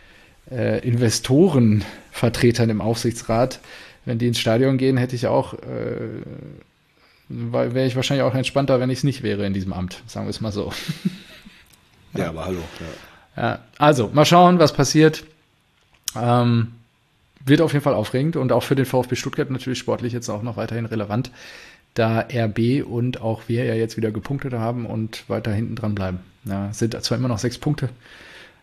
Investorenvertretern im Aufsichtsrat, wenn die ins Stadion gehen, hätte ich auch, wäre ich wahrscheinlich auch entspannter, wenn ich es nicht wäre in diesem Amt, sagen wir es mal so. Ja, aber hallo. Ja, also, mal schauen, was passiert. Wird auf jeden Fall aufregend und auch für den VfB Stuttgart natürlich sportlich jetzt auch noch weiterhin relevant, da RB und auch wir ja jetzt wieder gepunktet haben und weiter hinten dran bleiben. Ja, sind zwar immer noch 6 Punkte,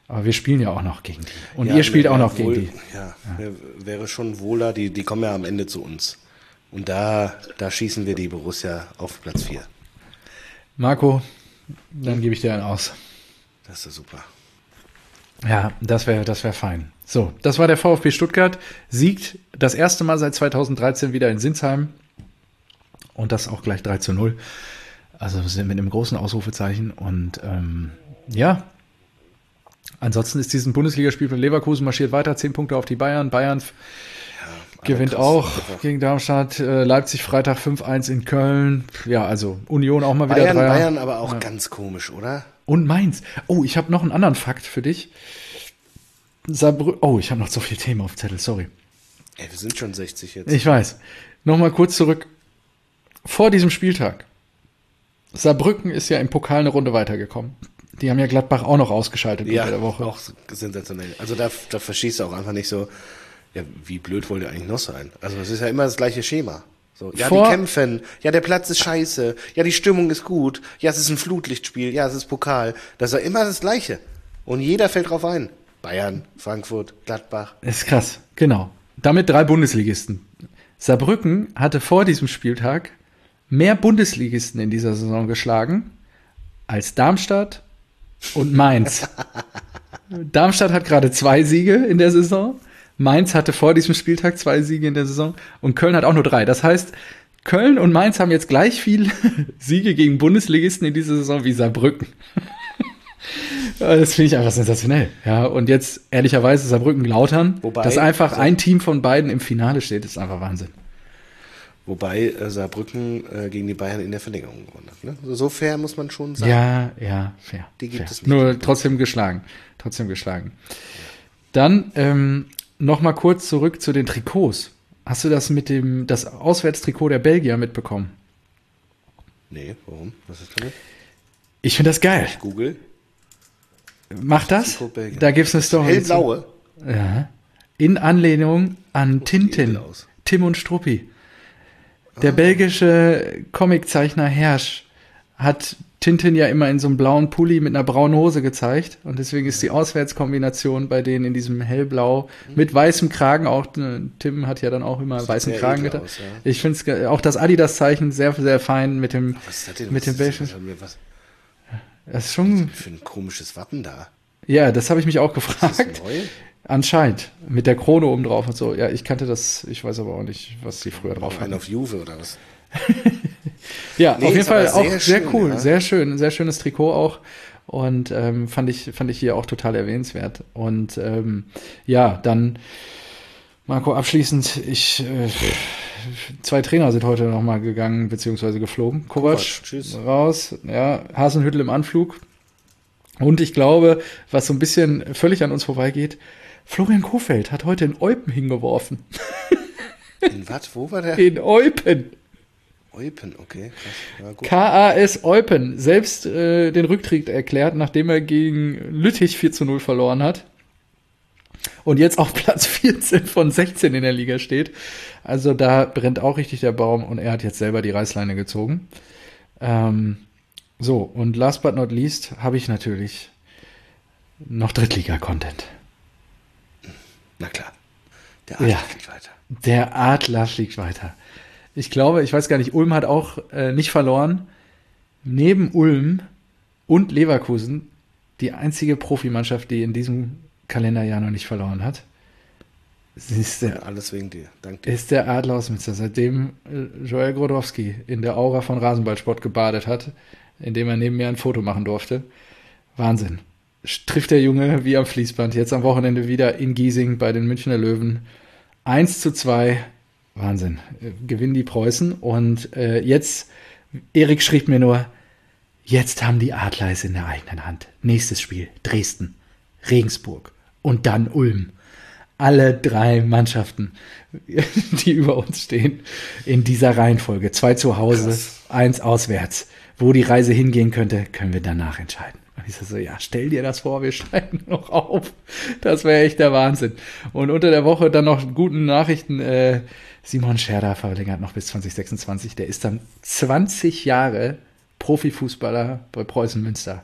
Aber wir spielen ja auch noch gegen die. Und ihr spielt auch noch gegen die. Ja, wäre schon wohler, die kommen ja am Ende zu uns. Und da schießen wir die Borussia auf Platz 4. Marco, dann gebe ich dir einen aus. Das ist super. Ja, das wär fein. So, das war der VfB Stuttgart. Siegt das erste Mal seit 2013 wieder in Sinsheim. Und das auch gleich 3-0. Also sind mit einem großen Ausrufezeichen. Und ja, ansonsten ist diesen Bundesligaspiel von Leverkusen marschiert weiter. 10 Punkte auf die Bayern. Bayern gewinnt auch gegen Darmstadt. Leipzig Freitag 5-1 in Köln. Ja, also Union auch mal wieder Bayern aber auch ganz komisch, oder? Und Mainz. Oh, ich habe noch einen anderen Fakt für dich. Ich habe noch so viele Themen auf dem Zettel, sorry. Ey, wir sind schon 60 jetzt. Ich weiß. Nochmal kurz zurück. Vor diesem Spieltag. Saarbrücken ist ja im Pokal eine Runde weitergekommen. Die haben ja Gladbach auch noch ausgeschaltet unter der Woche. Auch sensationell. Also da verstehst du auch einfach nicht so, ja, wie blöd wollt ihr eigentlich noch sein? Also es ist ja immer das gleiche Schema. So, ja, die kämpfen, ja, der Platz ist scheiße, ja, die Stimmung ist gut, ja, es ist ein Flutlichtspiel, ja, es ist Pokal. Das ist ja immer das Gleiche. Und jeder fällt drauf ein. Bayern, Frankfurt, Gladbach. Das ist krass, genau. Damit 3 Bundesligisten. Saarbrücken hatte vor diesem Spieltag mehr Bundesligisten in dieser Saison geschlagen als Darmstadt und Mainz. Darmstadt hat gerade 2 Siege in der Saison. Mainz hatte vor diesem Spieltag 2 Siege in der Saison und Köln hat auch nur 3. Das heißt, Köln und Mainz haben jetzt gleich viel Siege gegen Bundesligisten in dieser Saison wie Saarbrücken. Das finde ich einfach sensationell. Ja, und jetzt ehrlicherweise Saarbrücken-Lautern, dass einfach ein Team von beiden im Finale steht, ist einfach Wahnsinn. Wobei Saarbrücken gegen die Bayern in der Verlängerung gewonnen hat. Ne? So fair muss man schon sagen. Ja, fair. Die gibt fair. es nicht. Nur trotzdem geschlagen. Dann noch mal kurz zurück zu den Trikots. Hast du das das Auswärtstrikot der Belgier mitbekommen? Nee, warum? Was ist damit? Ich finde das geil. Google. Mach das. Da gibt's eine Story. Hellblaue. Ja. In Anlehnung an Tintin. Tim und Struppi. Der belgische Comiczeichner Hersch hat Tintin ja immer in so einem blauen Pulli mit einer braunen Hose gezeigt. Und deswegen ist die Auswärtskombination bei denen in diesem hellblau mit weißem Kragen. Auch Tim hat ja dann auch immer weißen Kragen getragen. Ja. Ich finde es auch das Adidas-Zeichen sehr, sehr fein mit dem belgischen. Das ist schon für ein komisches Wappen da. Ja, das habe ich mich auch gefragt. Ist das neu? Anscheinend. Mit der Krone oben drauf und so. Ja, ich kannte das, ich weiß aber auch nicht, was die früher drauf hatten. Einen auf Juve oder was? Ja, auf jeden Fall auch sehr schön, cool. Ja. Sehr schön. Sehr schönes Trikot auch. Und fand ich hier auch total erwähnenswert. Und ja, dann, Marco, abschließend, 2 Trainer sind heute nochmal gegangen, beziehungsweise geflogen. Kovac tschüss. Raus, ja, Hasenhüttl im Anflug. Und ich glaube, was so ein bisschen völlig an uns vorbeigeht, Florian Kohfeldt hat heute in Eupen hingeworfen. In was? Wo war der? In Eupen. Eupen, okay. Krass. Ja, gut. KAS Eupen. Selbst den Rücktritt erklärt, nachdem er gegen Lüttich 4-0 verloren hat. Und jetzt auf Platz 14 von 16 in der Liga steht. Also da brennt auch richtig der Baum und er hat jetzt selber die Reißleine gezogen. So, und last but not least habe ich natürlich noch Drittliga-Content. Na klar. Der Adler fliegt weiter. Der Adler fliegt weiter. Ich glaube, ich weiß gar nicht, Ulm hat auch nicht verloren. Neben Ulm und Leverkusen die einzige Profimannschaft, die in diesem Kalenderjahr noch nicht verloren hat. Alles wegen dir. Dank dir. Ist der Adler aus Münster, seitdem Joel Grodowski in der Aura von Rasenballsport gebadet hat, indem er neben mir ein Foto machen durfte. Wahnsinn. Trifft der Junge wie am Fließband. Jetzt am Wochenende wieder in Giesing bei den Münchner Löwen. 1-2. Wahnsinn. Gewinnen die Preußen. Und jetzt, Erik schrieb mir nur, jetzt haben die Adler es in der eigenen Hand. Nächstes Spiel, Dresden, Regensburg und dann Ulm. Alle 3 Mannschaften, die über uns stehen, in dieser Reihenfolge. 2 zu Hause, krass. 1 auswärts. Wo die Reise hingehen könnte, können wir danach entscheiden. Und ich so, ja, stell dir das vor, wir steigen noch auf. Das wäre echt der Wahnsinn. Und unter der Woche dann noch guten Nachrichten. Simon Scherder verlängert noch bis 2026. Der ist dann 20 Jahre Profifußballer bei Preußen Münster.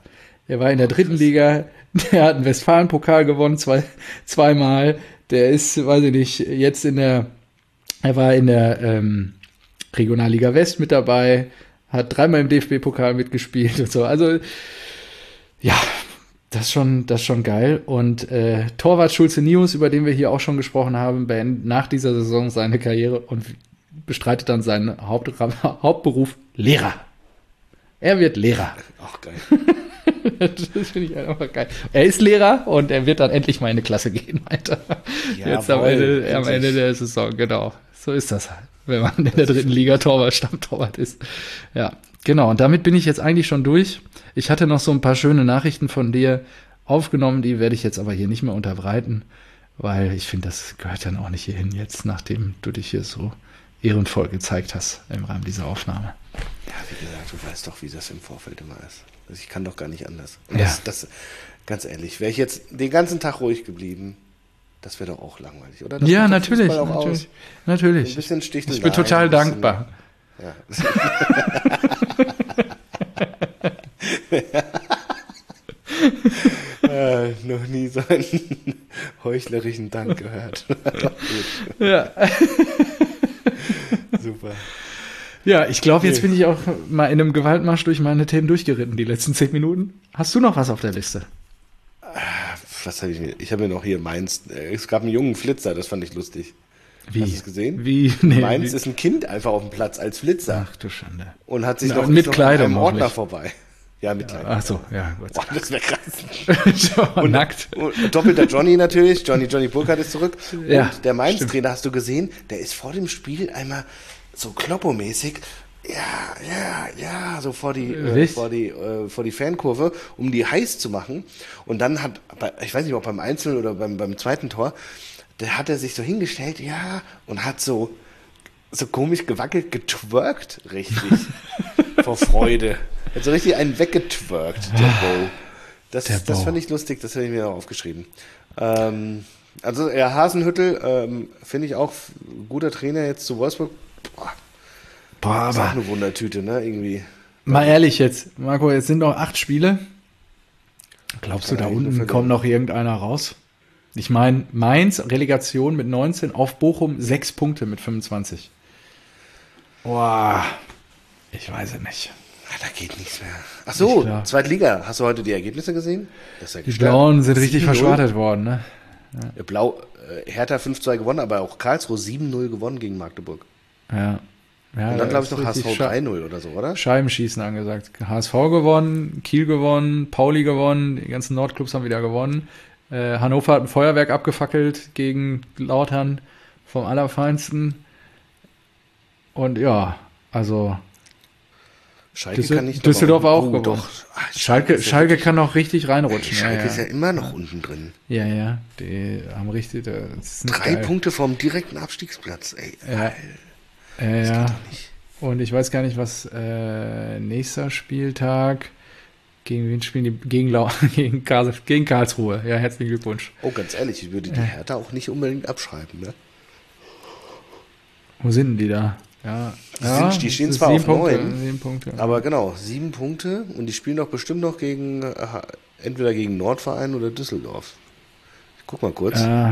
Er war in der dritten Liga, der hat einen Westfalen-Pokal gewonnen, zweimal. Der ist, weiß ich nicht, jetzt er war in der Regionalliga West mit dabei, hat 3-mal im DFB-Pokal mitgespielt und so. Also, ja, das ist schon geil. Und Torwart Schulze Nius, über den wir hier auch schon gesprochen haben, beendet nach dieser Saison seine Karriere und bestreitet dann seinen Hauptberuf Lehrer. Er wird Lehrer. Auch geil. Das finde ich einfach geil. Er ist Lehrer und er wird dann endlich mal in eine Klasse gehen weiter. Jetzt am Ende der Saison, genau. So ist das halt, wenn man in der dritten Liga Stammtorwart ist. Ja, genau. Und damit bin ich jetzt eigentlich schon durch. Ich hatte noch so ein paar schöne Nachrichten von dir aufgenommen, die werde ich jetzt aber hier nicht mehr unterbreiten, weil ich finde, das gehört dann auch nicht hierhin jetzt, nachdem du dich hier so ehrenvoll gezeigt hast im Rahmen dieser Aufnahme. Ja, wie gesagt, du weißt doch, wie das im Vorfeld immer ist. Also ich kann doch gar nicht anders. Und Ja. das, ganz ehrlich, wäre ich jetzt den ganzen Tag ruhig geblieben, das wäre doch auch langweilig, oder? Das Ja, macht doch natürlich, Fußball auch natürlich. aus. Natürlich. Ein bisschen Stichelei. Ich bin total ein bisschen- dankbar. Ja. Noch nie so einen heuchlerischen Dank gehört. Gut, Ja. super. Ja, ich glaube, jetzt bin ich auch mal in einem Gewaltmarsch durch meine Themen durchgeritten, die letzten 10 Minuten. Hast du noch was auf der Liste? Was habe ich mir? Ich habe mir noch hier Mainz. Es gab einen jungen Flitzer, das fand ich lustig. Wie? Hast du es gesehen? Wie? Nee, Mainz wie? ist ein Kind einfach auf dem Platz als Flitzer Ach du Schande. und hat sich Na, noch mit ist noch Kleidung an einem Ordner hoffentlich. vorbei. Ja, mit Kleidung. Ach so, ja, gut. Boah, das wäre krass. Und nackt. Und doppelter Johnny natürlich. Johnny Burkhardt ist zurück. Ja, Und der Mainz-Trainer, hast du gesehen, der ist vor dem Spiel einmal so Kloppo-mäßig, so vor die Fankurve, um die heiß zu machen. Und dann ich weiß nicht, ob beim Einzel oder beim zweiten Tor, da hat er sich so hingestellt, und hat so komisch gewackelt, getwerkt, richtig, vor Freude. Hat so richtig einen weggetwerkt, der Bo. Das fand ich lustig, das habe ich mir auch aufgeschrieben. Also, Hasenhüttl, finde ich auch guter Trainer jetzt zu Wolfsburg. Boah, Das ist auch aber eine Wundertüte, ne, irgendwie. mal ehrlich jetzt, Marco, jetzt sind noch 8 Spiele. Glaubst du, da unten kommt noch irgendeiner raus? Ich meine, Mainz, Relegation mit 19, auf Bochum 6 Punkte mit 25. Boah, ich weiß es nicht. Da geht nichts mehr. Ach so, klar. Zweitliga. Hast du heute die Ergebnisse gesehen? Das ist ja Die gestört. Blauen sind richtig 7-0. verschwartet worden, ne? Hertha 5-2 gewonnen, aber auch Karlsruhe 7-0 gewonnen gegen Magdeburg. Ja. Ja, Und da dann, glaube ich, ist noch HSV richtig 3-0 oder so, oder? Scheibenschießen angesagt. HSV gewonnen, Kiel gewonnen, Pauli gewonnen, die ganzen Nordclubs haben wieder gewonnen. Hannover hat ein Feuerwerk abgefackelt gegen Lautern vom Allerfeinsten. Und ja, also Schalke Düssel- kann nicht Düsseldorf noch- auch Oh, gewonnen. doch. Ah, Schalke ist ja kann noch richtig reinrutschen. Schalke ja, ist ja immer noch unten drin. ja, die haben richtig. Das ist nicht 3 geil. Punkte vom direkten Abstiegsplatz, ey. Ja. Ja. Und ich weiß gar nicht, was nächster Spieltag. Gegen wen spielen die? Gegen Karlsruhe. Ja, herzlichen Glückwunsch. Oh, ganz ehrlich, ich würde die Hertha auch nicht unbedingt abschreiben, ne? Wo sind denn die da? Ja, Die stehen das ist zwar 7 auf Punkte, 9, 7 Punkte. aber genau, 7 Punkte und die spielen doch bestimmt noch entweder gegen Nordverein oder Düsseldorf. Ich guck mal kurz. Da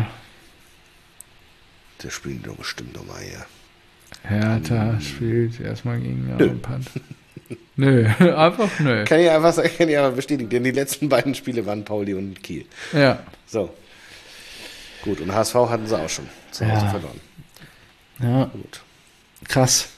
spielen die doch bestimmt noch mal hier. Hertha spielt erstmal gegen Pant. Nö, einfach nö. Kann ich einfach bestätigen, denn die letzten beiden Spiele waren Pauli und Kiel. Ja. So. Gut, und HSV hatten sie auch schon zu Hause verloren. Ja, Gut. krass.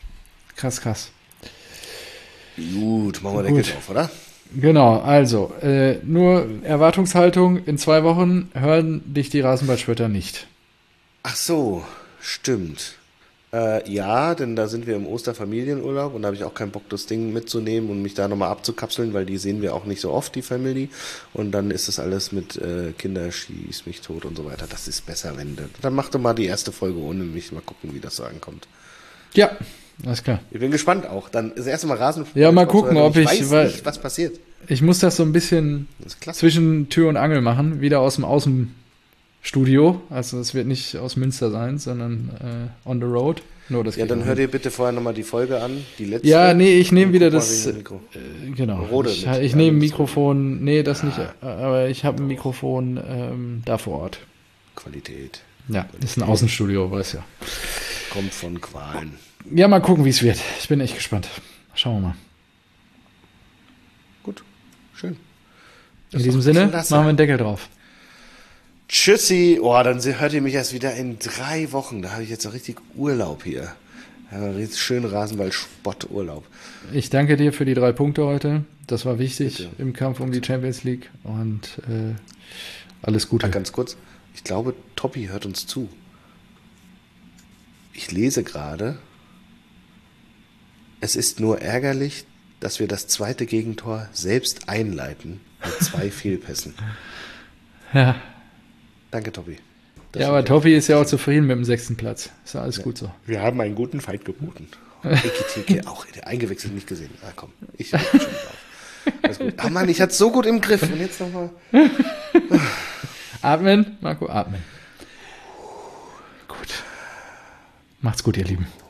Gut, machen wir Gut. Deckel drauf, oder? Genau, also, nur Erwartungshaltung, in 2 Wochen hören dich die Rasenballspötter nicht. Ach so, stimmt. Ja, denn da sind wir im Osterfamilienurlaub und da habe ich auch keinen Bock, das Ding mitzunehmen und mich da nochmal abzukapseln, weil die sehen wir auch nicht so oft, die Family. Und dann ist das alles mit Kinder schieß mich tot und so weiter. Das ist besser, dann mach doch mal die erste Folge ohne mich, mal gucken, wie das so ankommt. Ja, alles klar. Ich bin gespannt auch. Dann das erste Mal Rasen. Ja, mal gucken, ob ich- weiß weil- nicht, was passiert. Ich muss das so ein bisschen Das ist klasse. zwischen Tür und Angel machen, wieder aus dem Außenstudio. Also es wird nicht aus Münster sein, sondern on the road. Nur das Ja, geht dann auch hör nicht. dir bitte vorher nochmal die Folge an, die letzte. Ja, nee, ich nehme Und wieder guck mal das, wegen dem Mikro. genau, Rode ich mit. nehme ein das Mikrofon, nee, das nicht, aber ich habe ein Mikrofon da vor Ort. Qualität Ja, ist ein Außenstudio, weiß ja. kommt von Qualen. Ja, mal gucken, wie es wird. Ich bin echt gespannt. Schauen wir mal. Gut, schön. In diesem Sinne klasse. machen wir einen Deckel drauf. Tschüssi. Oh, dann hört ihr mich erst wieder in 3 Wochen. Da habe ich jetzt so richtig Urlaub hier. Ja, richtig schön Rasenball-Spott-Urlaub. Ich danke dir für die 3 Punkte heute. Das war wichtig Bitte. im Kampf um die Champions League und alles Gute. Ganz kurz. Ich glaube, Toppi hört uns zu. Ich lese gerade. Es ist nur ärgerlich, dass wir das zweite Gegentor selbst einleiten mit 2 Fehlpässen. Ja, Danke, Toppi. ja, aber Toppi ist ja auch zufrieden mit dem 6. Platz. Ist ja alles gut so. Wir haben einen guten Fight geboten. Ekitike auch eingewechselt, nicht gesehen. Ah, komm, ich bin schon drauf. Alles gut. Ah Mann, ich hatte es so gut im Griff. Und jetzt nochmal. Atmen, Marco, atmen. Gut. Macht's gut, ihr Lieben.